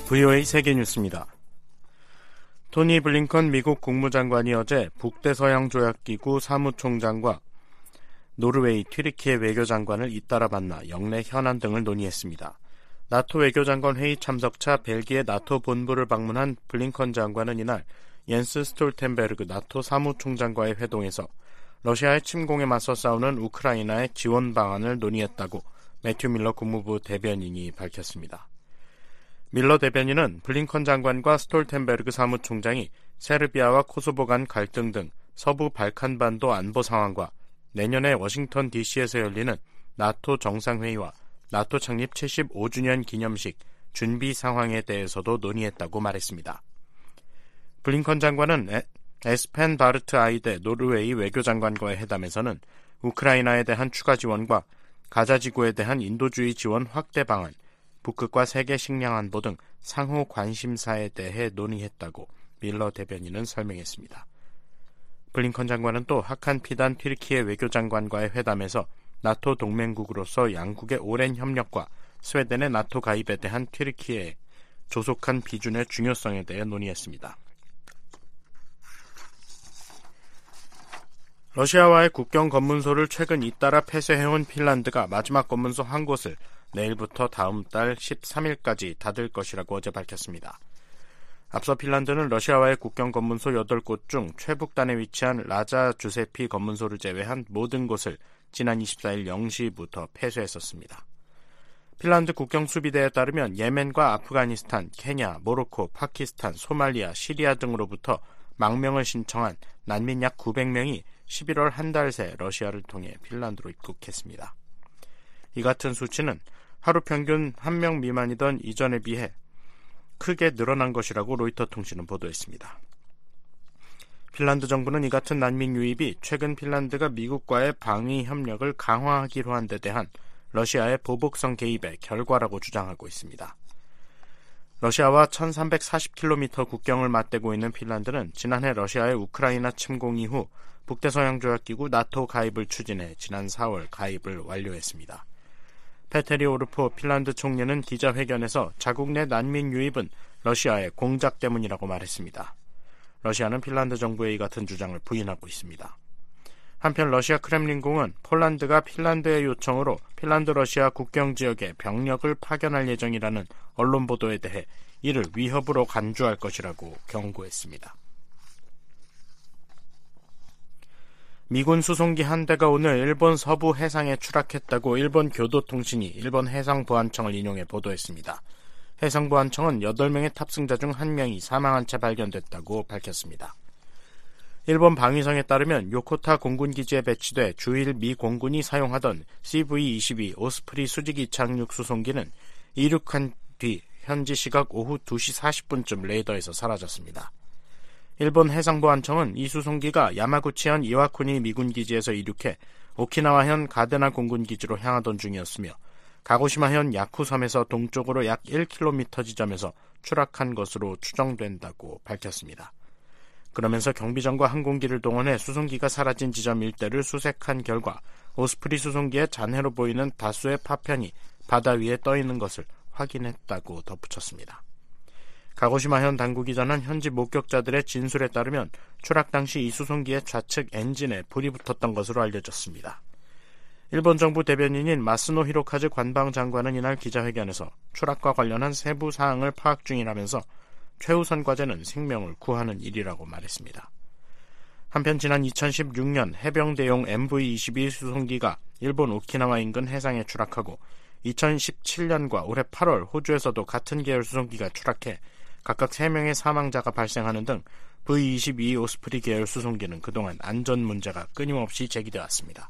VOA 세계뉴스입니다. 토니 블링컨 미국 국무장관이 어제 북대서양조약기구 사무총장과 노르웨이, 튀르키예 외교장관을 잇따라 만나 영내 현안 등을 논의했습니다. 나토 외교장관 회의 참석차 벨기에 나토 본부를 방문한 블링컨 장관은 이날 옌스 스톨텐베르그 나토 사무총장과의 회동에서 러시아의 침공에 맞서 싸우는 우크라이나의 지원 방안을 논의했다고 매튜 밀러 국무부 대변인이 밝혔습니다. 밀러 대변인은 블링컨 장관과 스톨텐베르그 사무총장이 세르비아와 코소보 간 갈등 등 서부 발칸반도 안보 상황과 내년에 워싱턴 DC에서 열리는 나토 정상회의와 나토 창립 75주년 기념식 준비 상황에 대해서도 논의했다고 말했습니다. 블링컨 장관은 에스펜 바르트 아이데 노르웨이 외교장관과의 회담에서는 우크라이나에 대한 추가 지원과 가자 지구에 대한 인도주의 지원 확대 방안, 북극과 세계 식량 안보 등 상호 관심사에 대해 논의했다고 밀러 대변인은 설명했습니다. 블링컨 장관은 또 하칸 피단 튀르키예 외교장관과의 회담에서 나토 동맹국으로서 양국의 오랜 협력과 스웨덴의 나토 가입에 대한 튀르키예의 조속한 비준의 중요성에 대해 논의했습니다. 러시아와의 국경 검문소를 최근 잇따라 폐쇄해온 핀란드가 마지막 검문소 한 곳을 내일부터 다음 달 13일까지 닫을 것이라고 어제 밝혔습니다. 앞서 핀란드는 러시아와의 국경 검문소 8곳 중 최북단에 위치한 라자 주세피 검문소를 제외한 모든 곳을 지난 24일 0시부터 폐쇄했었습니다. 핀란드 국경수비대에 따르면 예멘과 아프가니스탄, 케냐, 모로코, 파키스탄, 소말리아, 시리아 등으로부터 망명을 신청한 난민 약 900명이 11월 한 달 새 러시아를 통해 핀란드로 입국했습니다. 이 같은 수치는 하루 평균 1명 미만이던 이전에 비해 크게 늘어난 것이라고 로이터 통신은 보도했습니다. 핀란드 정부는 이 같은 난민 유입이 최근 핀란드가 미국과의 방위 협력을 강화하기로 한 데 대한 러시아의 보복성 개입의 결과라고 주장하고 있습니다. 러시아와 1340km 국경을 맞대고 있는 핀란드는 지난해 러시아의 우크라이나 침공 이후 북대서양조약기구 나토 가입을 추진해 지난 4월 가입을 완료했습니다. 페테리 오르포 핀란드 총리는 기자회견에서 자국 내 난민 유입은 러시아의 공작 때문이라고 말했습니다. 러시아는 핀란드 정부의 이 같은 주장을 부인하고 있습니다. 한편 러시아 크렘린궁은 폴란드가 핀란드의 요청으로 핀란드 러시아 국경지역에 병력을 파견할 예정이라는 언론 보도에 대해 이를 위협으로 간주할 것이라고 경고했습니다. 미군 수송기 한 대가 오늘 일본 서부 해상에 추락했다고 일본 교도통신이 일본 해상보안청을 인용해 보도했습니다. 해상보안청은 8명의 탑승자 중 1명이 사망한 채 발견됐다고 밝혔습니다. 일본 방위성에 따르면 요코타 공군기지에 배치돼 주일 미 공군이 사용하던 CV-22 오스프리 수직이 착륙 수송기는 이륙한 뒤 현지 시각 오후 2시 40분쯤 레이더에서 사라졌습니다. 일본 해상보안청은 이 수송기가 야마구치현 이와쿠니 미군기지에서 이륙해 오키나와현 가데나 공군기지로 향하던 중이었으며 가고시마현 야쿠섬에서 동쪽으로 약 1km 지점에서 추락한 것으로 추정된다고 밝혔습니다. 그러면서 경비정과 항공기를 동원해 수송기가 사라진 지점 일대를 수색한 결과 오스프리 수송기의 잔해로 보이는 다수의 파편이 바다 위에 떠있는 것을 확인했다고 덧붙였습니다. 가고시마현 당국기자는 현지 목격자들의 진술에 따르면 추락 당시 이 수송기의 좌측 엔진에 불이 붙었던 것으로 알려졌습니다. 일본 정부 대변인인 마스노 히로카즈 관방장관은 이날 기자회견에서 추락과 관련한 세부 사항을 파악 중이라면서 최우선 과제는 생명을 구하는 일이라고 말했습니다. 한편 지난 2016년 해병대용 MV-22 수송기가 일본 오키나와 인근 해상에 추락하고 2017년과 올해 8월 호주에서도 같은 계열 수송기가 추락해 각각 3명의 사망자가 발생하는 등 V-22 오스프리 계열 수송기는 그동안 안전 문제가 끊임없이 제기되었습니다.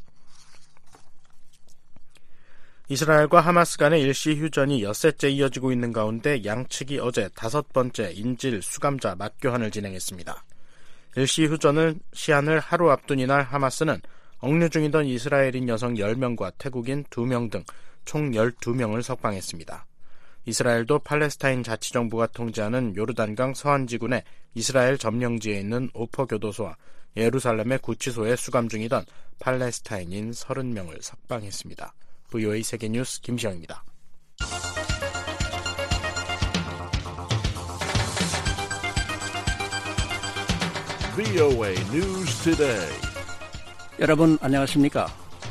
이스라엘과 하마스 간의 일시 휴전이 엿새째 이어지고 있는 가운데 양측이 어제 5번째 인질 수감자 맞교환을 진행했습니다. 일시 휴전을 시한을 하루 앞둔 이날 하마스는 억류 중이던 이스라엘인 여성 10명과 태국인 2명 등 총 12명을 석방했습니다. 이스라엘도 팔레스타인 자치정부가 통제하는 요르단강 서안지군의 이스라엘 점령지에 있는 오퍼 교도소와 예루살렘의 구치소에 수감 중이던 팔레스타인인 30명을 석방했습니다. VOA 세계뉴스 김시영입니다. VOA News Today. 여러분 안녕하십니까?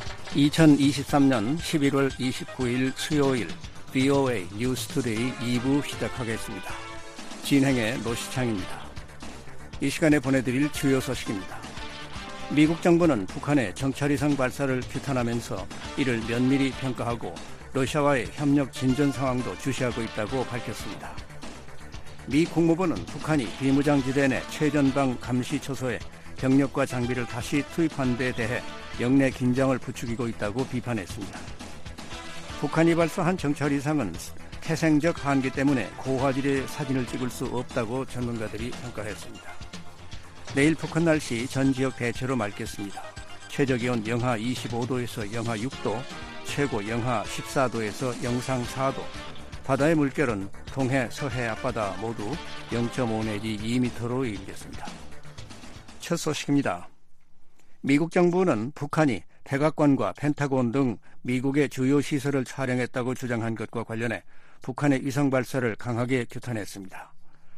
2023년 11월 29일 수요일 VOA News Today 2부 시작하겠습니다. 진행의 노시창입니다. 이 시간에 보내드릴 주요 소식입니다. 미국 정부는 북한의 정찰위성 발사를 규탄하면서 이를 면밀히 평가하고 러시아와의 협력 진전 상황도 주시하고 있다고 밝혔습니다. 미 국무부는 북한이 비무장지대 내 최전방 감시 초소에 병력과 장비를 다시 투입한 데 대해 영내 긴장을 부추기고 있다고 비판했습니다. 북한이 발사한 정찰위성은 태생적 한계 때문에 고화질의 사진을 찍을 수 없다고 전문가들이 평가했습니다. 내일 북한 날씨 전 지역 대체로 맑겠습니다. 최저기온 영하 25도에서 영하 6도, 최고 영하 14도에서 영상 4도, 바다의 물결은 동해, 서해 앞바다 모두 0.5 내지 2m로 일겠습니다. 첫 소식입니다. 미국 정부는 북한이 백악관과 펜타곤 등 미국의 주요 시설을 촬영했다고 주장한 것과 관련해 북한의 위성 발사를 강하게 규탄했습니다.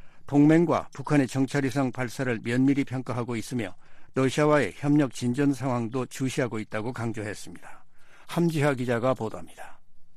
동맹과 북한의 정찰위성 발사를 면밀히 평가하고 있으며 러시아와의 협력 진전 상황도 주시하고 있다고 강조했습니다. 함지하 기자가 보도합니다.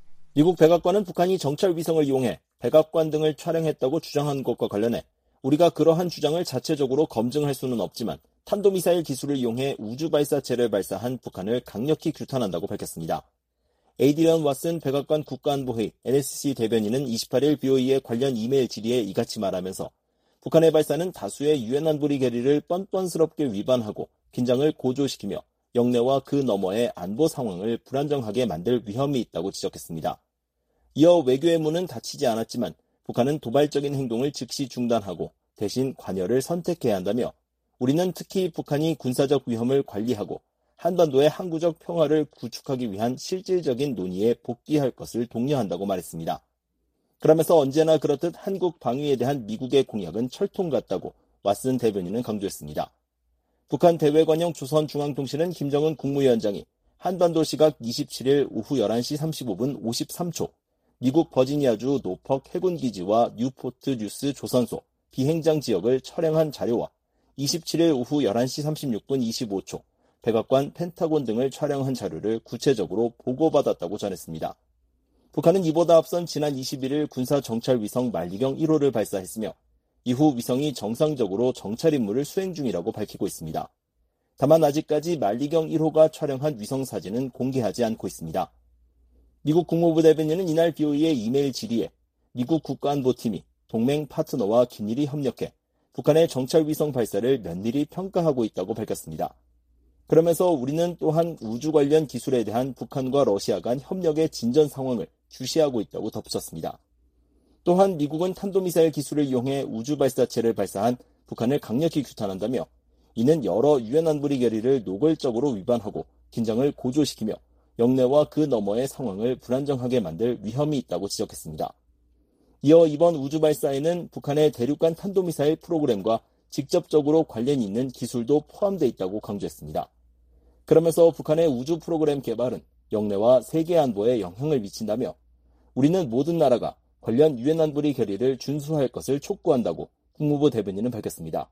미국 백악관은 북한이 정찰 위성을 이용해 백악관 등을 촬영했다고 주장한 것과 관련해 우리가 그러한 주장을 자체적으로 검증할 수는 없지만 탄도미사일 기술을 이용해 우주발사체를 발사한 북한을 강력히 규탄한다고 밝혔습니다. 에이드리언 왓슨 백악관 국가안보회의 NSC 대변인은 28일 BOE의 관련 이메일 질의에 이같이 말하면서 북한의 발사는 다수의 유엔 안보리 결의를 뻔뻔스럽게 위반하고 긴장을 고조시키며 영내와 그 너머의 안보 상황을 불안정하게 만들 위험이 있다고 지적했습니다. 이어 외교의 문은 닫히지 않았지만 북한은 도발적인 행동을 즉시 중단하고 대신 관여를 선택해야 한다며 우리는 특히 북한이 군사적 위험을 관리하고 한반도의 항구적 평화를 구축하기 위한 실질적인 논의에 복귀할 것을 독려한다고 말했습니다. 그러면서 언제나 그렇듯 한국 방위에 대한 미국의 공약은 철통 같다고 왓슨 대변인은 강조했습니다. 북한 대외관영 조선중앙통신은 김정은 국무위원장이 한반도 시각 27일 오후 11시 35분 53초 미국 버지니아주 노퍽 해군기지와 뉴포트 뉴스 조선소 비행장 지역을 촬영한 자료와 27일 오후 11시 36분 25초 백악관 펜타곤 등을 촬영한 자료를 구체적으로 보고받았다고 전했습니다. 북한은 이보다 앞선 지난 21일 군사정찰위성 만리경 1호를 발사했으며 이후 위성이 정상적으로 정찰 임무를 수행 중이라고 밝히고 있습니다. 다만 아직까지 만리경 1호가 촬영한 위성 사진은 공개하지 않고 있습니다. 미국 국무부 대변인은 이날 BOE의 이메일 질의에 미국 국가안보팀이 동맹 파트너와 긴밀히 협력해 북한의 정찰 위성 발사를 면밀히 평가하고 있다고 밝혔습니다. 그러면서 우리는 또한 우주 관련 기술에 대한 북한과 러시아 간 협력의 진전 상황을 주시하고 있다고 덧붙였습니다. 또한 미국은 탄도미사일 기술을 이용해 우주발사체를 발사한 북한을 강력히 규탄한다며 이는 여러 유엔 안보리 결의를 노골적으로 위반하고 긴장을 고조시키며 영내와 그 너머의 상황을 불안정하게 만들 위험이 있다고 지적했습니다. 이어 이번 우주발사에는 북한의 대륙간 탄도미사일 프로그램과 직접적으로 관련이 있는 기술도 포함되어 있다고 강조했습니다. 그러면서 북한의 우주 프로그램 개발은 영내와 세계 안보에 영향을 미친다며 우리는 모든 나라가 관련 유엔 안보리 결의를 준수할 것을 촉구한다고 국무부 대변인은 밝혔습니다.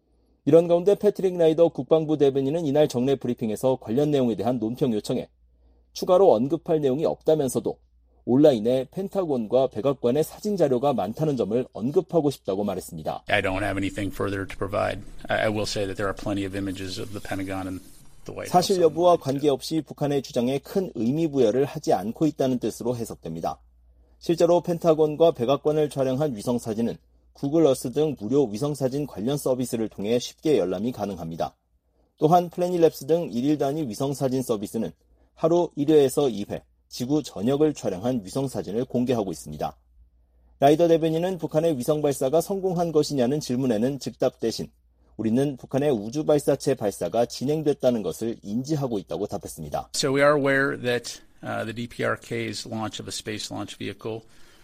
이런 가운데 패트릭 라이더 국방부 대변인은 이날 정례 브리핑에서 관련 내용에 대한 논평 요청에 추가로 언급할 내용이 없다면서도 온라인에 펜타곤과 백악관의 사진 자료가 많다는 점을 언급하고 싶다고 말했습니다. I don't have anything further to provide. I will say that there are plenty of images of the Pentagon and the White House. 사실 여부와 관계없이 북한의 주장에 큰 의미 부여를 하지 않고 있다는 뜻으로 해석됩니다. 실제로 펜타곤과 백악관을 촬영한 위성사진은 구글 어스 등 무료 위성사진 관련 서비스를 통해 쉽게 열람이 가능합니다. 또한 플래닛랩스 등 1일 단위 위성사진 서비스는 하루 1회에서 2회 지구 전역을 촬영한 위성사진을 공개하고 있습니다. 라이더 대변인은 북한의 위성 발사가 성공한 것이냐는 질문에는 즉답 대신 우리는 북한의 우주 발사체 발사가 진행됐다는 것을 인지하고 있다고 답했습니다. So we are aware that the DPRK's launch of a space launch vehicle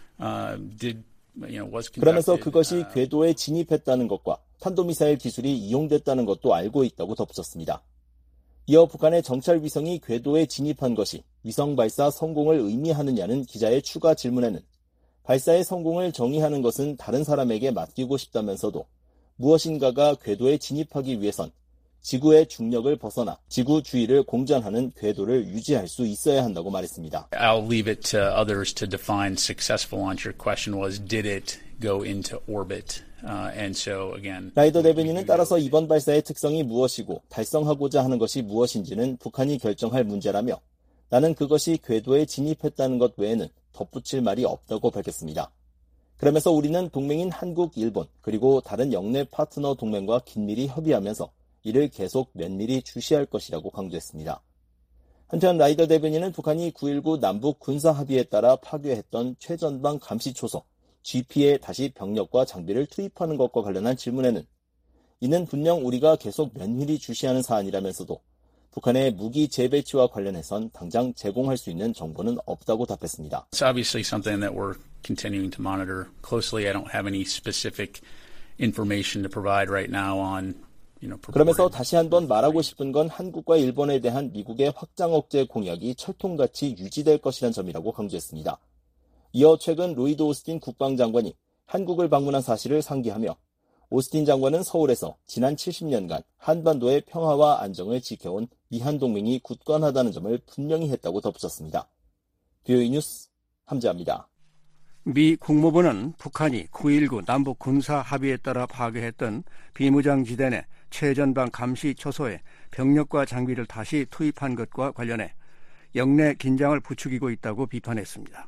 was conducted. 그러면서 그것이 궤도에 진입했다는 것과 탄도미사일 기술이 이용됐다는 것도 알고 있다고 덧붙였습니다. 이어 북한의 정찰 위성이 궤도에 진입한 것이 위성 발사 성공을 의미하느냐는 기자의 추가 질문에는 발사의 성공을 정의하는 것은 다른 사람에게 맡기고 싶다면서도 무엇인가가 궤도에 진입하기 위해선 지구의 중력을 벗어나 지구 주위를 공전하는 궤도를 유지할 수 있어야 한다고 말했습니다. I'll leave it to others to define successful launch. Your question was, did it go into orbit? And so again, 라이더 대변인은 따라서 이번 발사의 특성이 무엇이고 달성하고자 하는 것이 무엇인지는 북한이 결정할 문제라며 나는 그것이 궤도에 진입했다는 것 외에는 덧붙일 말이 없다고 밝혔습니다. 그러면서 우리는 동맹인 한국, 일본 그리고 다른 영내 파트너 동맹과 긴밀히 협의하면서 이를 계속 면밀히 주시할 것이라고 강조했습니다. 한편 라이더 대변인은 북한이 9.19 남북 군사합의에 따라 파괴했던 최전방 감시초소 GP에 다시 병력과 장비를 투입하는 것과 관련한 질문에는 이는 분명 우리가 계속 면밀히 주시하는 사안이라면서도 북한의 무기 재배치와 관련해선 당장 제공할 수 있는 정보는 없다고 답했습니다. It's obviously something that we're continuing to monitor closely. I don't have any specific information to provide right now on 그러면서 다시 한번 말하고 싶은 건 한국과 일본에 대한 미국의 확장 억제 공약이 철통같이 유지될 것이란 점이라고 강조했습니다. 이어 최근 로이드 오스틴 국방장관이 한국을 방문한 사실을 상기하며 오스틴 장관은 서울에서 지난 70년간 한반도의 평화와 안정을 지켜온 미한동맹이 굳건하다는 점을 분명히 했다고 덧붙였습니다. VOA 뉴스 함재합니다. 미 국무부는 북한이 9.19 남북 군사 합의에 따라 파괴했던 비무장지대 내 최전방 감시 초소에 병력과 장비를 다시 투입한 것과 관련해 영내 긴장을 부추기고 있다고 비판했습니다.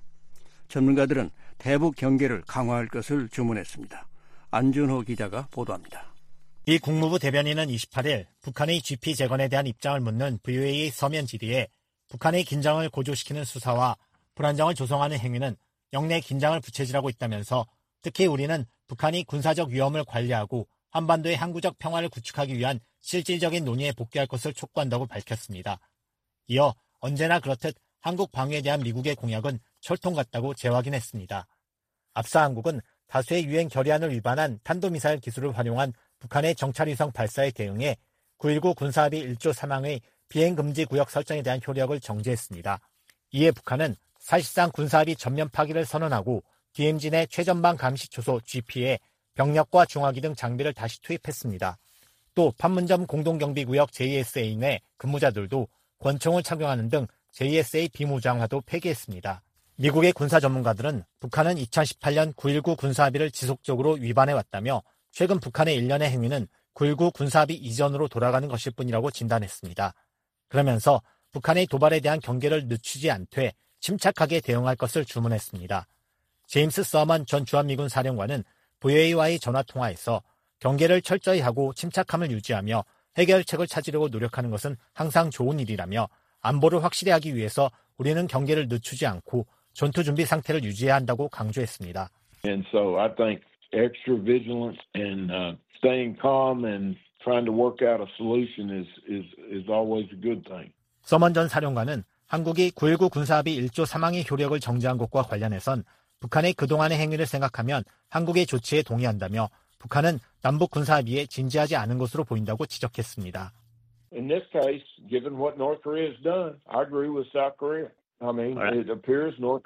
전문가들은 대북 경계를 강화할 것을 주문했습니다. 안준호 기자가 보도합니다. 미 국무부 대변인은 28일 북한의 GP 재건에 대한 입장을 묻는 VOA 서면 질의에 북한의 긴장을 고조시키는 수사와 불안정을 조성하는 행위는 영내 긴장을 부채질하고 있다면서 특히 우리는 북한이 군사적 위험을 관리하고 한반도의 항구적 평화를 구축하기 위한 실질적인 논의에 복귀할 것을 촉구한다고 밝혔습니다. 이어 언제나 그렇듯 한국 방위에 대한 미국의 공약은 철통 같다고 재확인했습니다. 앞서 한국은 다수의 유엔 결의안을 위반한 탄도미사일 기술을 활용한 북한의 정찰위성 발사에 대응해 9.19 군사합의 1조 3항의 비행금지 구역 설정에 대한 효력을 정지했습니다. 이에 북한은 사실상 군사합의 전면 파기를 선언하고 DMZ 내 최전방 감시초소 GP에 병력과 중화기 등 장비를 다시 투입했습니다. 또 판문점 공동경비구역 JSA 내 근무자들도 권총을 착용하는 등 JSA 비무장화도 폐기했습니다. 미국의 군사 전문가들은 북한은 2018년 9.19 군사합의를 지속적으로 위반해왔다며 최근 북한의 일련의 행위는 9.19 군사합의 이전으로 돌아가는 것일 뿐이라고 진단했습니다. 그러면서 북한의 도발에 대한 경계를 늦추지 않되 침착하게 대응할 것을 주문했습니다. 제임스 서먼 전 주한미군 사령관은 VOA와의 전화통화에서 경계를 철저히 하고 침착함을 유지하며 해결책을 찾으려고 노력하는 것은 항상 좋은 일이라며 안보를 확실히 하기 위해서 우리는 경계를 늦추지 않고 전투 준비 상태를 유지해야 한다고 강조했습니다. And so I think extra vigilance and staying calm and trying to work out a solution is always a good thing. 서먼 전 사령관은 한국이 9.19 군사합의 1조 3항의 효력을 정지한 것과 관련해선 북한의 그동안의 행위를 생각하면 한국의 조치에 동의한다며 북한은 남북 군사합의에 진지하지 않은 것으로 보인다고 지적했습니다. In this case, given what North Korea has done, I agree with South Korea. I mean, it appears North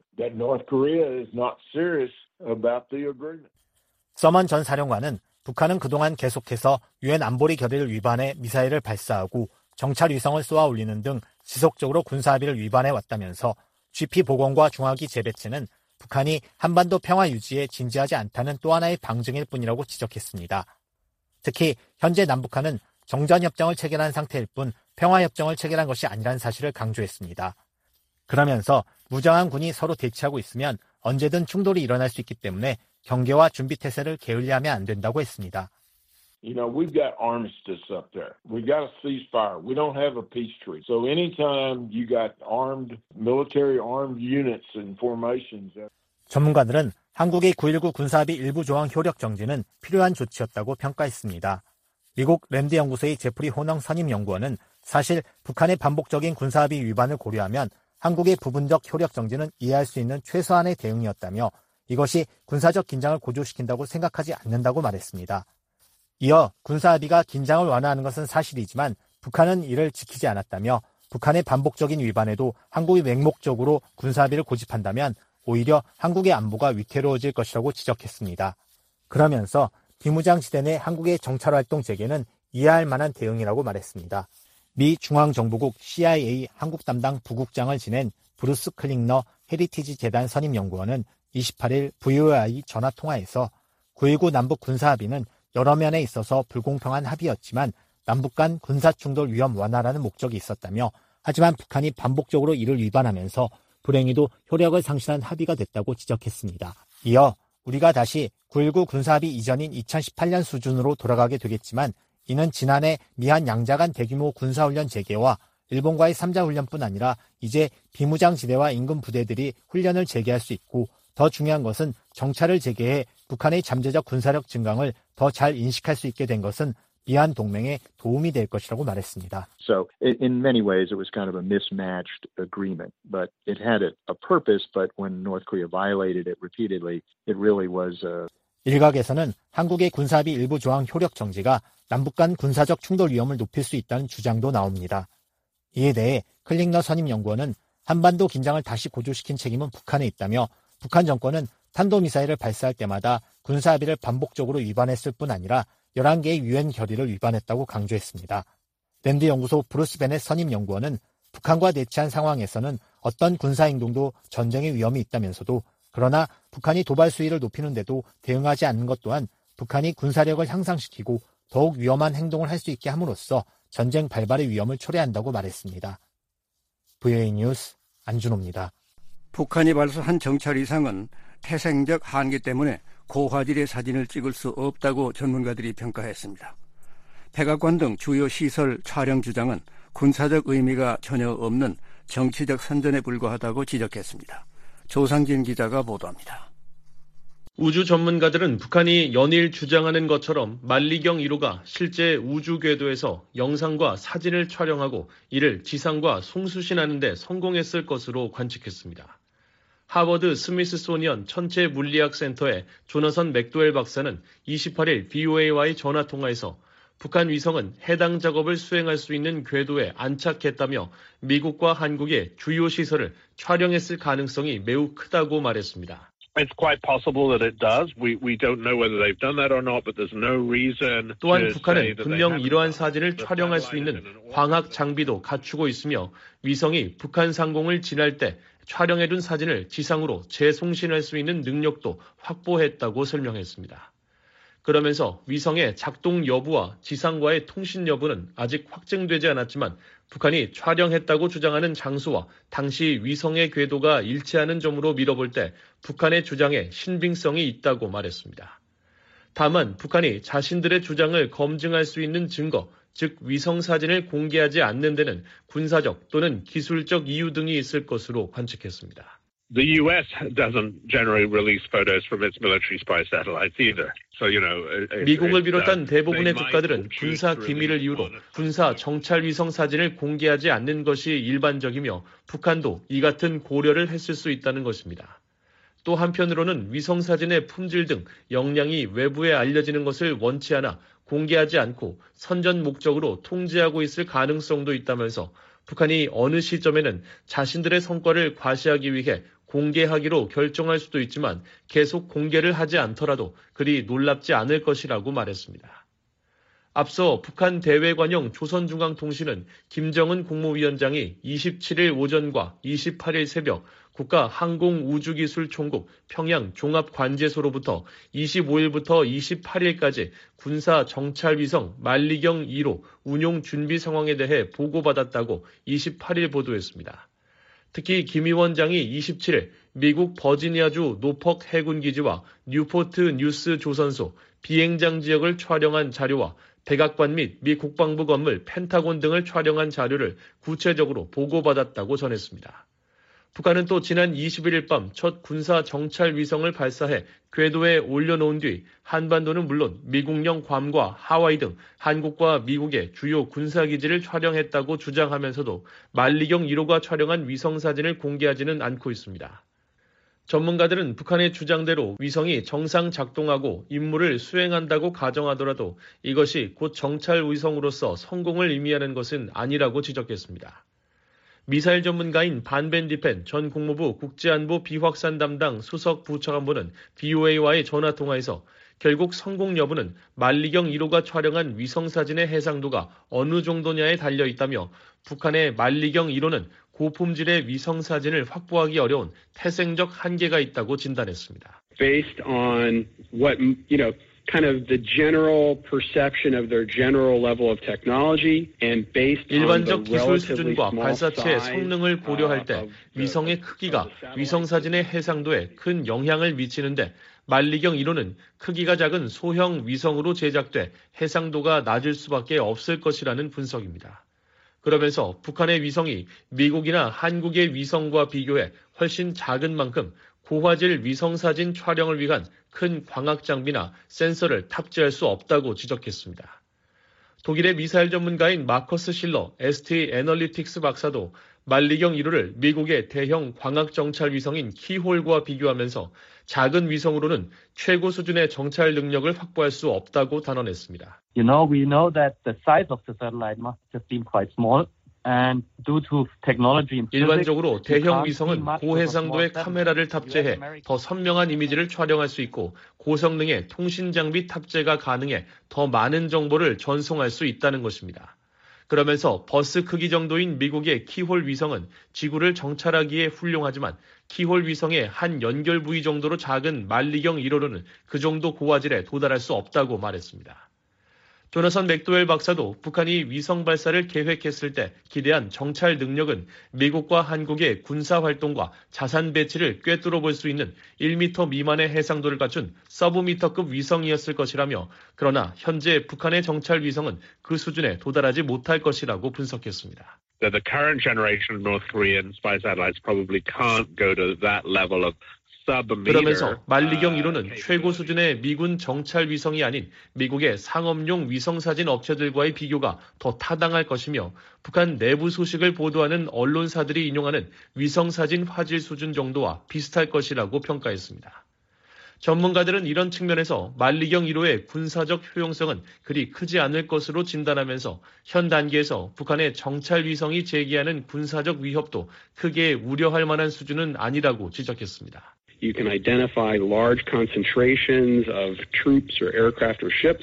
Korea is not serious about the agreement. 서먼 전 사령관은 북한은 그동안 계속해서 유엔 안보리 결의를 위반해 미사일을 발사하고 정찰 위성을 쏘아 올리는 등 지속적으로 군사합의를 위반해 왔다면서 GP 복원과 중화기 재배치는 북한이 한반도 평화 유지에 진지하지 않다는 또 하나의 방증일 뿐이라고 지적했습니다. 특히 현재 남북한은 정전협정을 체결한 상태일 뿐 평화협정을 체결한 것이 아니라는 사실을 강조했습니다. 그러면서 무장한 군이 서로 대치하고 있으면 언제든 충돌이 일어날 수 있기 때문에 경계와 준비태세를 게을리하면 안 된다고 했습니다. You know, we've got armistice up there. We've got a ceasefire. We don't have a peace treaty. So anytime you got military armed units and formations. 전문가들은 한국의 9.19 군사합의 일부 조항 효력 정지는 필요한 조치였다고 평가했습니다. 미국 랜드 연구소의 제프리 호능 선임 연구원은 사실 북한의 반복적인 군사합의 위반을 고려하면 한국의 부분적 효력 정지는 이해할 수 있는 최소한의 대응이었다며 이것이 군사적 긴장을 고조시킨다고 생각하지 않는다고 말했습니다. 이어 군사합의가 긴장을 완화하는 것은 사실이지만 북한은 이를 지키지 않았다며 북한의 반복적인 위반에도 한국이 맹목적으로 군사합의를 고집한다면 오히려 한국의 안보가 위태로워질 것이라고 지적했습니다. 그러면서 비무장지대 내 한국의 정찰활동 재개는 이해할 만한 대응이라고 말했습니다. 미 중앙정보국 CIA 한국 담당 부국장을 지낸 브루스 클링너 헤리티지 재단 선임연구원은 28일 VOA의 전화통화에서 9.19 남북 군사합의는 여러 면에 있어서 불공평한 합의였지만 남북 간 군사충돌 위험 완화라는 목적이 있었다며 하지만 북한이 반복적으로 이를 위반하면서 불행히도 효력을 상실한 합의가 됐다고 지적했습니다. 이어 우리가 다시 9.19 군사합의 이전인 2018년 수준으로 돌아가게 되겠지만 이는 지난해 미한 양자 간 대규모 군사훈련 재개와 일본과의 3자 훈련뿐 아니라 이제 비무장지대와 인근 부대들이 훈련을 재개할 수 있고 더 중요한 것은 정찰을 재개해 북한의 잠재적 군사력 증강을 더 잘 인식할 수 있게 된 것은 미한 동맹에 도움이 될 것이라고 말했습니다. So in many ways it was kind of a mismatched agreement, but it had a purpose, but when North Korea violated it repeatedly, it really was 일각에서는 한국의 군사합의 일부 조항 효력 정지가 남북 간 군사적 충돌 위험을 높일 수 있다는 주장도 나옵니다. 이에 대해 클링너 선임연구원은 한반도 긴장을 다시 고조시킨 책임은 북한에 있다며 북한 정권은 탄도미사일을 발사할 때마다 군사합의를 반복적으로 위반했을 뿐 아니라 11개의 유엔 결의를 위반했다고 강조했습니다. 랜드 연구소 브루스 베넷 선임연구원은 북한과 대치한 상황에서는 어떤 군사행동도 전쟁의 위험이 있다면서도 그러나 북한이 도발 수위를 높이는데도 대응하지 않는 것 또한 북한이 군사력을 향상시키고 더욱 위험한 행동을 할 수 있게 함으로써 전쟁 발발의 위험을 초래한다고 말했습니다. VOA 뉴스 안준호입니다. 북한이 발사한 정찰 이상은 태생적 한계 때문에 고화질의 사진을 찍을 수 없다고 전문가들이 평가했습니다. 백악관 등 주요 시설 촬영 주장은 군사적 의미가 전혀 없는 정치적 선전에 불과하다고 지적했습니다. 조상진 기자가 보도합니다. 우주 전문가들은 북한이 연일 주장하는 것처럼 만리경 1호가 실제 우주 궤도에서 영상과 사진을 촬영하고 이를 지상과 송수신하는 데 성공했을 것으로 관측했습니다. 하버드 스미스소니언 천체 물리학 센터의 조너선 맥도웰 박사는 28일 VOA와의 전화통화에서 북한 위성은 해당 작업을 수행할 수 있는 궤도에 안착했다며 미국과 한국의 주요 시설을 촬영했을 가능성이 매우 크다고 말했습니다. It's quite possible that it does. We don't know whether they've done that or not, but there's no reason. 또한 북한은 분명 이러한 사진을 촬영할 수 있는 광학 장비도 갖추고 있으며 위성이 북한 상공을 지날 때 촬영해둔 사진을 지상으로 재송신할 수 있는 능력도 확보했다고 설명했습니다. 그러면서 위성의 작동 여부와 지상과의 통신 여부는 아직 확정되지 않았지만 북한이 촬영했다고 주장하는 장소와 당시 위성의 궤도가 일치하는 점으로 미뤄볼 때 북한의 주장에 신빙성이 있다고 말했습니다. 다만 북한이 자신들의 주장을 검증할 수 있는 증거, 즉 위성 사진을 공개하지 않는 데는 군사적 또는 기술적 이유 등이 있을 것으로 관측했습니다. The U.S. doesn't generally release photos from its military spy satellites either. So, 미국을 비롯한 대부분의 국가들은 군사 기밀을 이유로 군사 정찰 위성 사진을 공개하지 않는 것이 일반적이며 북한도 이 같은 고려를 했을 수 있다는 것입니다. 또 한편으로는 위성 사진의 품질 등 역량이 외부에 알려지는 것을 원치 않아 공개하지 않고 선전 목적으로 통제하고 있을 가능성도 있다면서 북한이 어느 시점에는 자신들의 성과를 과시하기 위해 공개하기로 결정할 수도 있지만 계속 공개를 하지 않더라도 그리 놀랍지 않을 것이라고 말했습니다. 앞서 북한 대외관용 조선중앙통신은 김정은 국무위원장이 27일 오전과 28일 새벽 국가항공우주기술총국 평양 종합관제소로부터 25일부터 28일까지 군사 정찰위성 만리경 1호 운용 준비 상황에 대해 보고받았다고 28일 보도했습니다. 특히 김 위원장이 27일 미국 버지니아주 노퍽 해군기지와 뉴포트 뉴스 조선소, 비행장 지역을 촬영한 자료와 백악관 및 미 국방부 건물 펜타곤 등을 촬영한 자료를 구체적으로 보고받았다고 전했습니다. 북한은 또 지난 21일 밤 첫 군사 정찰 위성을 발사해 궤도에 올려놓은 뒤 한반도는 물론 미국령 괌과 하와이 등 한국과 미국의 주요 군사기지를 촬영했다고 주장하면서도 만리경 1호가 촬영한 위성 사진을 공개하지는 않고 있습니다. 전문가들은 북한의 주장대로 위성이 정상 작동하고 임무를 수행한다고 가정하더라도 이것이 곧 정찰 위성으로서 성공을 의미하는 것은 아니라고 지적했습니다. 미사일 전문가인 반 벤디펜 전 국무부 국제안보 비확산 담당 수석 부차관보는 VOA와의 전화통화에서 결국 성공 여부는 만리경 1호가 촬영한 위성사진의 해상도가 어느 정도냐에 달려있다며 북한의 만리경 1호는 고품질의 위성사진을 확보하기 어려운 태생적 한계가 있다고 진단했습니다. Based on what, kind of the general perception of their general level of technology and based on 일반적 the 기술 relatively 수준과 small 발사체의 size 성능을 고려할 때 위성의 크기가 위성사진의 해상도에 큰 영향을 미치는데 만리경 1호는 크기가 작은 소형 위성으로 제작돼 해상도가 낮을 수밖에 없을 것이라는 분석입니다. 그러면서 북한의 위성이 미국이나 한국의 위성과 비교해 훨씬 작은 만큼 고화질 위성사진 촬영을 위한 큰 광학 장비나 센서를 탑재할 수 없다고 지적했습니다. 독일의 미사일 전문가인 마커스 실러 ST 애널리틱스 박사도 만리경 1호를 미국의 대형 광학 정찰 위성인 키홀과 비교하면서 작은 위성으로는 최고 수준의 정찰 능력을 확보할 수 없다고 단언했습니다. We know that the size of the satellite must have been quite small. And due to technology and 일반적으로 대형 위성은 고해상도의 카메라를 탑재해 더 선명한 이미지를 촬영할 수 있고 고성능의 통신 장비 탑재가 가능해 더 많은 정보를 전송할 수 있다는 것입니다. 그러면서 버스 크기 정도인 미국의 키홀 위성은 지구를 정찰하기에 훌륭하지만 키홀 위성의 한 연결 부위 정도로 작은 만리경 1호로는 그 정도 고화질에 도달할 수 없다고 말했습니다. 조나선 맥도웰 박사도 북한이 위성 발사를 계획했을 때 기대한 정찰 능력은 미국과 한국의 군사 활동과 자산 배치를 꿰뚫어 볼 수 있는 1m 미만의 해상도를 갖춘 서브미터급 위성이었을 것이라며 그러나 현재 북한의 정찰 위성은 그 수준에 도달하지 못할 것이라고 분석했습니다. The current generation of North Korean spy satellites probably can't go to that level of 그러면서 만리경 1호는 최고 수준의 미군 정찰 위성이 아닌 미국의 상업용 위성사진 업체들과의 비교가 더 타당할 것이며 북한 내부 소식을 보도하는 언론사들이 인용하는 위성사진 화질 수준 정도와 비슷할 것이라고 평가했습니다. 전문가들은 이런 측면에서 만리경 1호의 군사적 효용성은 그리 크지 않을 것으로 진단하면서 현 단계에서 북한의 정찰 위성이 제기하는 군사적 위협도 크게 우려할 만한 수준은 아니라고 지적했습니다. You can identify large concentrations of troops or aircraft or ships.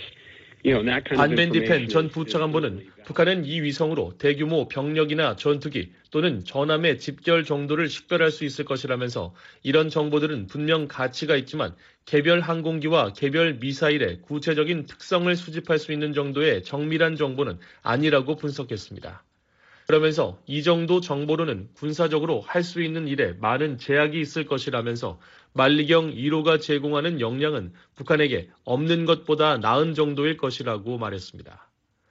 안 밴디펜 전 부차관보는 북한은 이 위성으로 대규모 병력이나 전투기 또는 전함의 집결 정도를 식별할 수 있을 것이라면서 이런 정보들은 분명 가치가 있지만 개별 항공기와 개별 미사일의 구체적인 특성을 수집할 수 있는 정도의 정밀한 정보는 아니라고 분석했습니다. 그러면서 이 정도 정보로는 군사적으로 할 수 있는 일에 많은 제약이 있을 것이라면서 만리경 1호가 제공하는 역량은 북한에게 없는 것보다 나은 정도일 것이라고 말했습니다.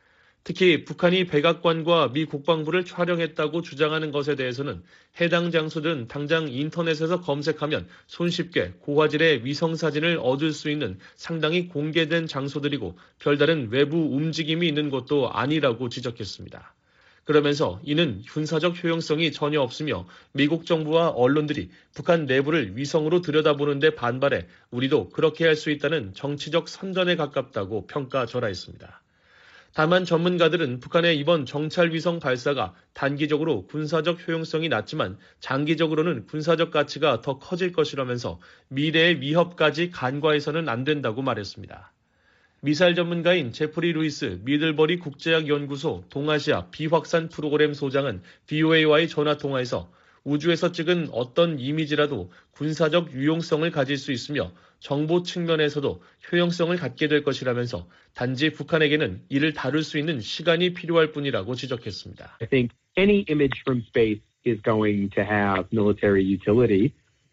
특히 북한이 백악관과 미 국방부를 촬영했다고 주장하는 것에 대해서는 해당 장소들은 당장 인터넷에서 검색하면 손쉽게 고화질의 위성사진을 얻을 수 있는 상당히 공개된 장소들이고 별다른 외부 움직임이 있는 것도 아니라고 지적했습니다. 그러면서 이는 군사적 효용성이 전혀 없으며 미국 정부와 언론들이 북한 내부를 위성으로 들여다보는 데 반발해 우리도 그렇게 할 수 있다는 정치적 선전에 가깝다고 평가절하했습니다. 다만 전문가들은 북한의 이번 정찰 위성 발사가 단기적으로 군사적 효용성이 낮지만 장기적으로는 군사적 가치가 더 커질 것이라면서 미래의 위협까지 간과해서는 안 된다고 말했습니다. 미사일 전문가인 제프리 루이스 미들버리 국제학연구소 동아시아 비확산 프로그램 소장은 VOA와의 전화통화에서 우주에서 찍은 어떤 이미지라도 군사적 유용성을 가질 수 있으며 정보 측면에서도 효용성을 갖게 될 것이라면서 단지 북한에게는 이를 다룰 수 있는 시간이 필요할 뿐이라고 지적했습니다. I think any image from space is going to have military utility.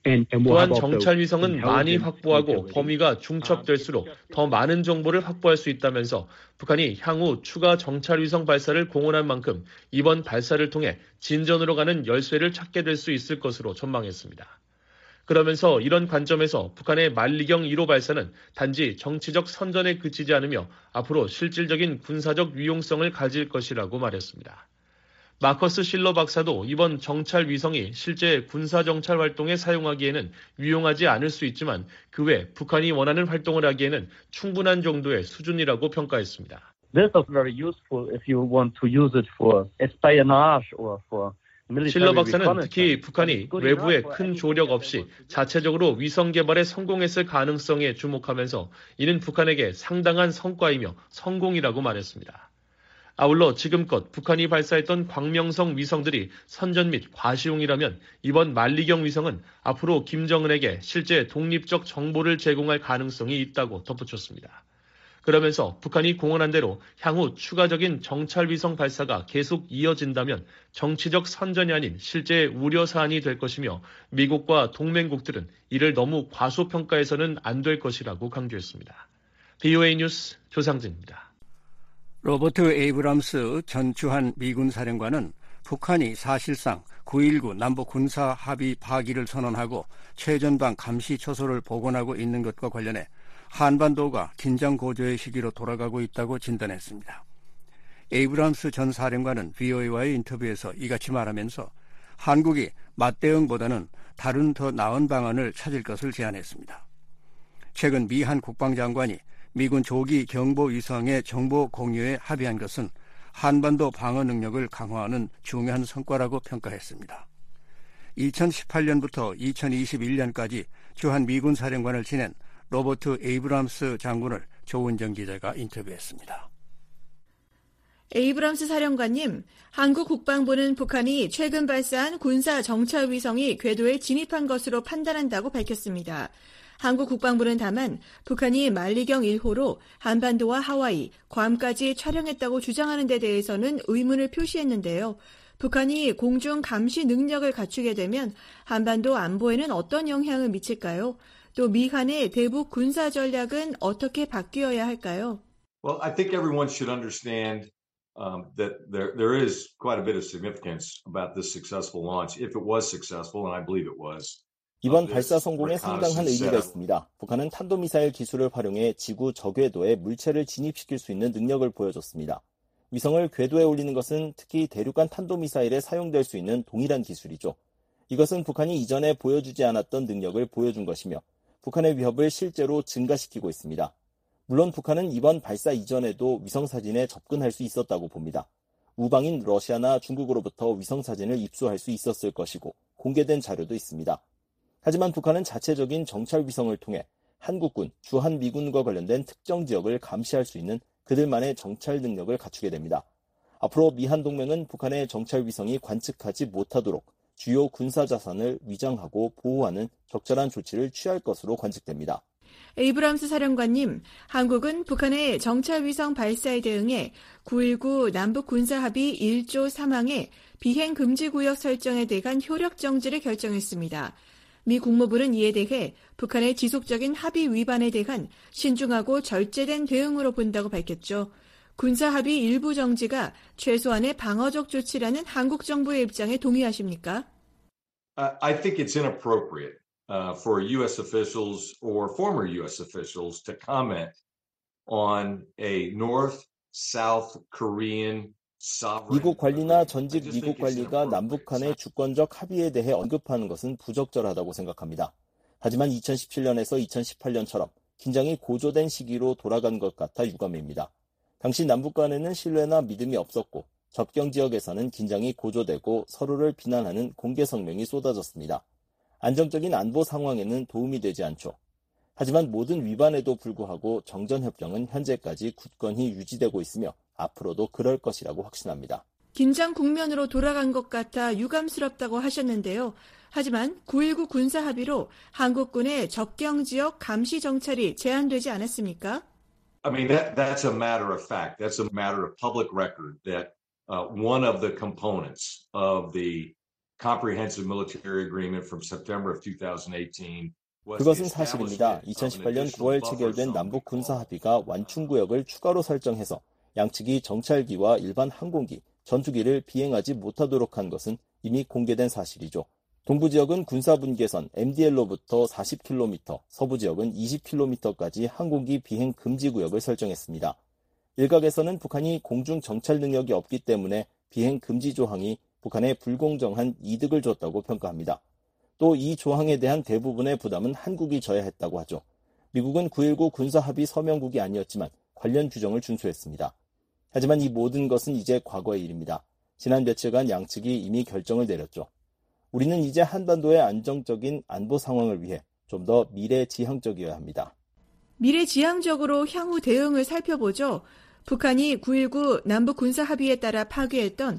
또한 정찰 위성은 많이 확보하고 범위가 중첩될수록 더 많은 정보를 확보할 수 있다면서 북한이 향후 추가 정찰 위성 발사를 공언한 만큼 이번 발사를 통해 진전으로 가는 열쇠를 찾게 될 수 있을 것으로 전망했습니다. 그러면서 이런 관점에서 북한의 만리경 1호 발사는 단지 정치적 선전에 그치지 않으며 앞으로 실질적인 군사적 유용성을 가질 것이라고 말했습니다. 마커스 실러 박사도 이번 정찰 위성이 실제 군사 정찰 활동에 사용하기에는 유용하지 않을 수 있지만 그 외 북한이 원하는 활동을 하기에는 충분한 정도의 수준이라고 평가했습니다. This is very useful if you want to use it for espionage or for 실러 박사는 특히 북한이 외부의 큰 조력 없이 자체적으로 위성 개발에 성공했을 가능성에 주목하면서 이는 북한에게 상당한 성과이며 성공이라고 말했습니다. 아울러 지금껏 북한이 발사했던 광명성 위성들이 선전 및 과시용이라면 이번 만리경 위성은 앞으로 김정은에게 실제 독립적 정보를 제공할 가능성이 있다고 덧붙였습니다. 그러면서 북한이 공언한 대로 향후 추가적인 정찰 위성 발사가 계속 이어진다면 정치적 선전이 아닌 실제 우려 사안이 될 것이며 미국과 동맹국들은 이를 너무 과소평가해서는 안 될 것이라고 강조했습니다. BOA 뉴스 조상진입니다. 로버트 에이브람스 전 주한 미군 사령관은 북한이 사실상 9.19 남북 군사 합의 파기를 선언하고 최전방 감시 초소를 복원하고 있는 것과 관련해 한반도가 긴장 고조의 시기로 돌아가고 있다고 진단했습니다. 에이브람스 전 사령관은 VOA와의 인터뷰에서 이같이 말하면서 한국이 맞대응보다는 다른 더 나은 방안을 찾을 것을 제안했습니다. 최근 미한 국방장관이 미군 조기 경보 위성의 정보 공유에 합의한 것은 한반도 방어 능력을 강화하는 중요한 성과라고 평가했습니다. 2018년부터 2021년까지 주한 미군 사령관을 지낸 로버트 에이브람스 장군을 조은정 기자가 인터뷰했습니다. 에이브람스 사령관님, 한국 국방부는 북한이 최근 발사한 군사 정찰 위성이 궤도에 진입한 것으로 판단한다고 밝혔습니다. 한국 국방부는 다만 북한이 만리경 1호로 한반도와 하와이, 괌까지 촬영했다고 주장하는 데 대해서는 의문을 표시했는데요. 북한이 공중 감시 능력을 갖추게 되면 한반도 안보에는 어떤 영향을 미칠까요? 또 미한의 대북 군사 전략은 어떻게 바뀌어야 할까요? Well, I think everyone should understand that there is quite a bit of significance about this successful launch, if it was successful, and I believe it was. 이번 발사 성공에 상당한 의미가 있습니다. 북한은 탄도미사일 기술을 활용해 지구 저궤도에 물체를 진입시킬 수 있는 능력을 보여줬습니다. 위성을 궤도에 올리는 것은 특히 대륙간 탄도미사일에 사용될 수 있는 동일한 기술이죠. 이것은 북한이 이전에 보여주지 않았던 능력을 보여준 것이며 북한의 위협을 실제로 증가시키고 있습니다. 물론 북한은 이번 발사 이전에도 위성사진에 접근할 수 있었다고 봅니다. 우방인 러시아나 중국으로부터 위성사진을 입수할 수 있었을 것이고 공개된 자료도 있습니다. 하지만 북한은 자체적인 정찰 위성을 통해 한국군, 주한미군과 관련된 특정 지역을 감시할 수 있는 그들만의 정찰 능력을 갖추게 됩니다. 앞으로 미한동맹은 북한의 정찰 위성이 관측하지 못하도록 주요 군사자산을 위장하고 보호하는 적절한 조치를 취할 것으로 관측됩니다. 에이브람스 사령관님, 한국은 북한의 정찰 위성 발사에 대응해 9.19 남북 군사합의 1조 3항의 비행 금지 구역 설정에 대한 효력 정지를 결정했습니다. 미 국무부는 이에 대해 북한의 지속적인 합의 위반에 대한 신중하고 절제된 대응으로 본다고 밝혔죠. 군사합의 일부 정지가 최소한의 방어적 조치라는 한국 정부의 입장에 동의하십니까? I think it's inappropriate for U.S. officials or former U.S. officials to comment on a North-South Korean 미국 관리나 전직 미국 관리가 남북 간의 주권적 합의에 대해 언급하는 것은 부적절하다고 생각합니다. 하지만 2017년에서 2018년처럼 긴장이 고조된 시기로 돌아간 것 같아 유감입니다. 당시 남북 간에는 신뢰나 믿음이 없었고 접경 지역에서는 긴장이 고조되고 서로를 비난하는 공개 성명이 쏟아졌습니다. 안정적인 안보 상황에는 도움이 되지 않죠. 하지만 모든 위반에도 불구하고 정전협정은 현재까지 굳건히 유지되고 있으며 앞으로도 그럴 것이라고 확신합니다. 긴장 국면으로 돌아간 것 같아 유감스럽다고 하셨는데요. 하지만 9.19 군사합의로 한국군의 접경 지역 감시 정찰이 제한되지 않았습니까? I mean, that's a matter of fact. That's a matter of public record that one of the components of the Comprehensive Military Agreement from September of 2018 그것은 사실입니다. 2018년 9월 체결된 남북 군사 합의가 완충구역을 추가로 설정해서 양측이 정찰기와 일반 항공기, 전투기를 비행하지 못하도록 한 것은 이미 공개된 사실이죠. 동부 지역은 군사분계선 MDL로부터 40km, 서부 지역은 20km까지 항공기 비행 금지 구역을 설정했습니다. 일각에서는 북한이 공중 정찰 능력이 없기 때문에 비행 금지 조항이 북한에 불공정한 이득을 줬다고 평가합니다. 또 이 조항에 대한 대부분의 부담은 한국이 져야 했다고 하죠. 미국은 9.19 군사합의 서명국이 아니었지만 관련 규정을 준수했습니다. 하지만 이 모든 것은 이제 과거의 일입니다. 지난 며칠간 양측이 이미 결정을 내렸죠. 우리는 이제 한반도의 안정적인 안보 상황을 위해 좀 더 미래지향적이어야 합니다. 미래지향적으로 향후 대응을 살펴보죠. 북한이 9.19 남북 군사합의에 따라 파괴했던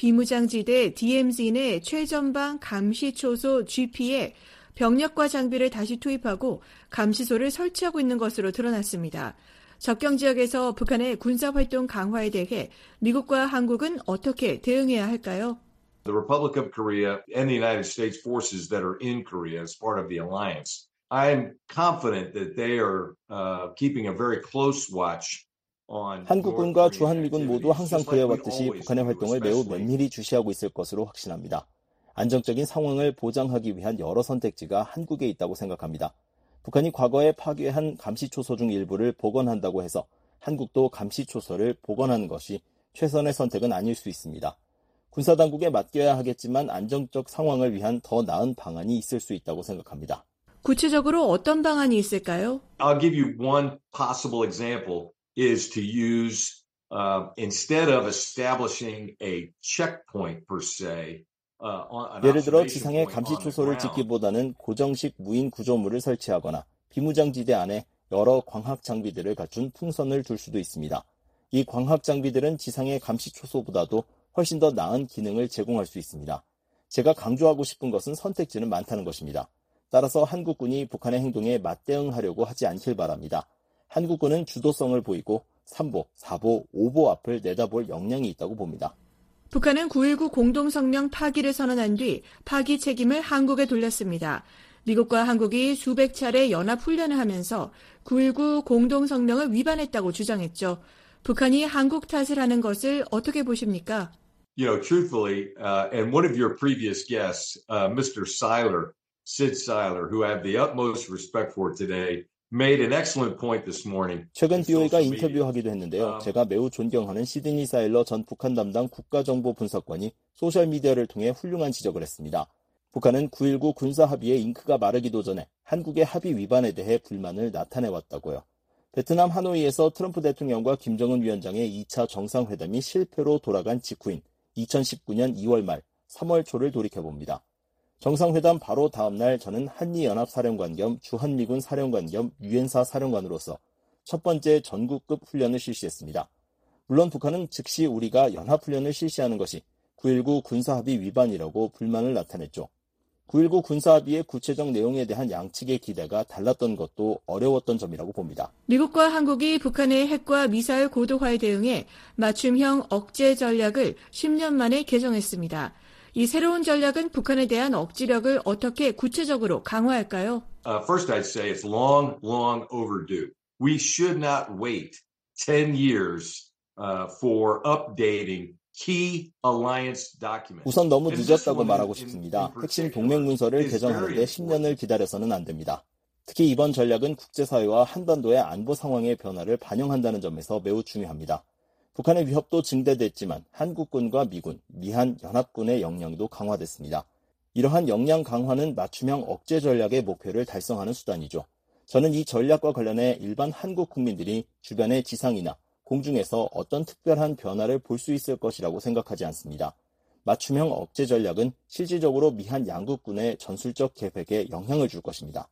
비무장지대 DMZ 내 최전방 감시초소 GP에 병력과 장비를 다시 투입하고 감시소를 설치하고 있는 것으로 드러났습니다. 접경 지역에서 북한의 군사활동 강화에 대해 미국과 한국은 어떻게 대응해야 할까요? The Republic of Korea and the United States forces that are in Korea as part of the alliance. I'm confident that they are keeping a very close watch on 한국군과 주한미군 모두 항상 그래왔듯이 북한의 활동을 매우 면밀히 주시하고 있을 것으로 확신합니다. 안정적인 상황을 보장하기 위한 여러 선택지가 한국에 있다고 생각합니다. 북한이 과거에 파괴한 감시초소 중 일부를 복원한다고 해서 한국도 감시초소를 복원하는 것이 최선의 선택은 아닐 수 있습니다. 군사당국에 맡겨야 하겠지만 안정적 상황을 위한 더 나은 방안이 있을 수 있다고 생각합니다. 구체적으로 어떤 방안이 있을까요? I'll give you one possible example is to use, instead of establishing a checkpoint per se, 예를 들어 지상에 감시초소를 짓기보다는 고정식 무인 구조물을 설치하거나 비무장지대 안에 여러 광학 장비들을 갖춘 풍선을 둘 수도 있습니다. 이 광학 장비들은 지상의 감시초소보다도 훨씬 더 나은 기능을 제공할 수 있습니다. 제가 강조하고 싶은 것은 선택지는 많다는 것입니다. 따라서 한국군이 북한의 행동에 맞대응하려고 하지 않길 바랍니다. 한국군은 주도성을 보이고 3보, 4보, 5보 앞을 내다볼 역량이 있다고 봅니다. 북한은 9.19 공동성명 파기를 선언한 뒤 파기 책임을 한국에 돌렸습니다. 미국과 한국이 수백 차례 연합훈련을 하면서 9.19 공동성명을 위반했다고 주장했죠. 북한이 한국 탓을 하는 것을 어떻게 보십니까? You know, truthfully, and one of your previous guests, Mr. Seiler, Sid Seiler, who I have the utmost respect for today, made an excellent point this morning. 최근 BOA가 인터뷰하기도 했는데요. 제가 매우 존경하는 시드니 사일러 전 북한 담당 국가정보 분석관이 소셜미디어를 통해 훌륭한 지적을 했습니다. 북한은 9.19 군사합의의 잉크가 마르기도 전에 한국의 합의 위반에 대해 불만을 나타내왔다고요. 베트남 하노이에서 트럼프 대통령과 김정은 위원장의 2차 정상회담이 실패로 돌아간 직후인 2019년 2월 말 3월 초를 돌이켜봅니다. 정상회담 바로 다음 날 저는 한미연합사령관 겸 주한미군 사령관 겸 유엔사 사령관으로서 첫 번째 전국급 훈련을 실시했습니다. 물론 북한은 즉시 우리가 연합훈련을 실시하는 것이 9.19 군사합의 위반이라고 불만을 나타냈죠. 9.19 군사합의의 구체적 내용에 대한 양측의 기대가 달랐던 것도 어려웠던 점이라고 봅니다. 미국과 한국이 북한의 핵과 미사일 고도화에 대응해 맞춤형 억제 전략을 10년 만에 개정했습니다. 이 새로운 전략은 북한에 대한 억지력을 어떻게 구체적으로 강화할까요? First, I'd say it's long overdue. We should not wait 10 years for updating key alliance documents. 우선 너무 늦었다고 말하고 싶습니다. 핵심 동맹 문서를 개정하는데 10년을 기다려서는 안 됩니다. 특히 이번 전략은 국제사회와 한반도의 안보 상황의 변화를 반영한다는 점에서 매우 중요합니다. 북한의 위협도 증대됐지만 한국군과 미군, 미한 연합군의 역량도 강화됐습니다. 이러한 역량 강화는 맞춤형 억제 전략의 목표를 달성하는 수단이죠. 저는 이 전략과 관련해 일반 한국 국민들이 주변의 지상이나 공중에서 어떤 특별한 변화를 볼 수 있을 것이라고 생각하지 않습니다. 맞춤형 억제 전략은 실질적으로 미한 양국군의 전술적 계획에 영향을 줄 것입니다.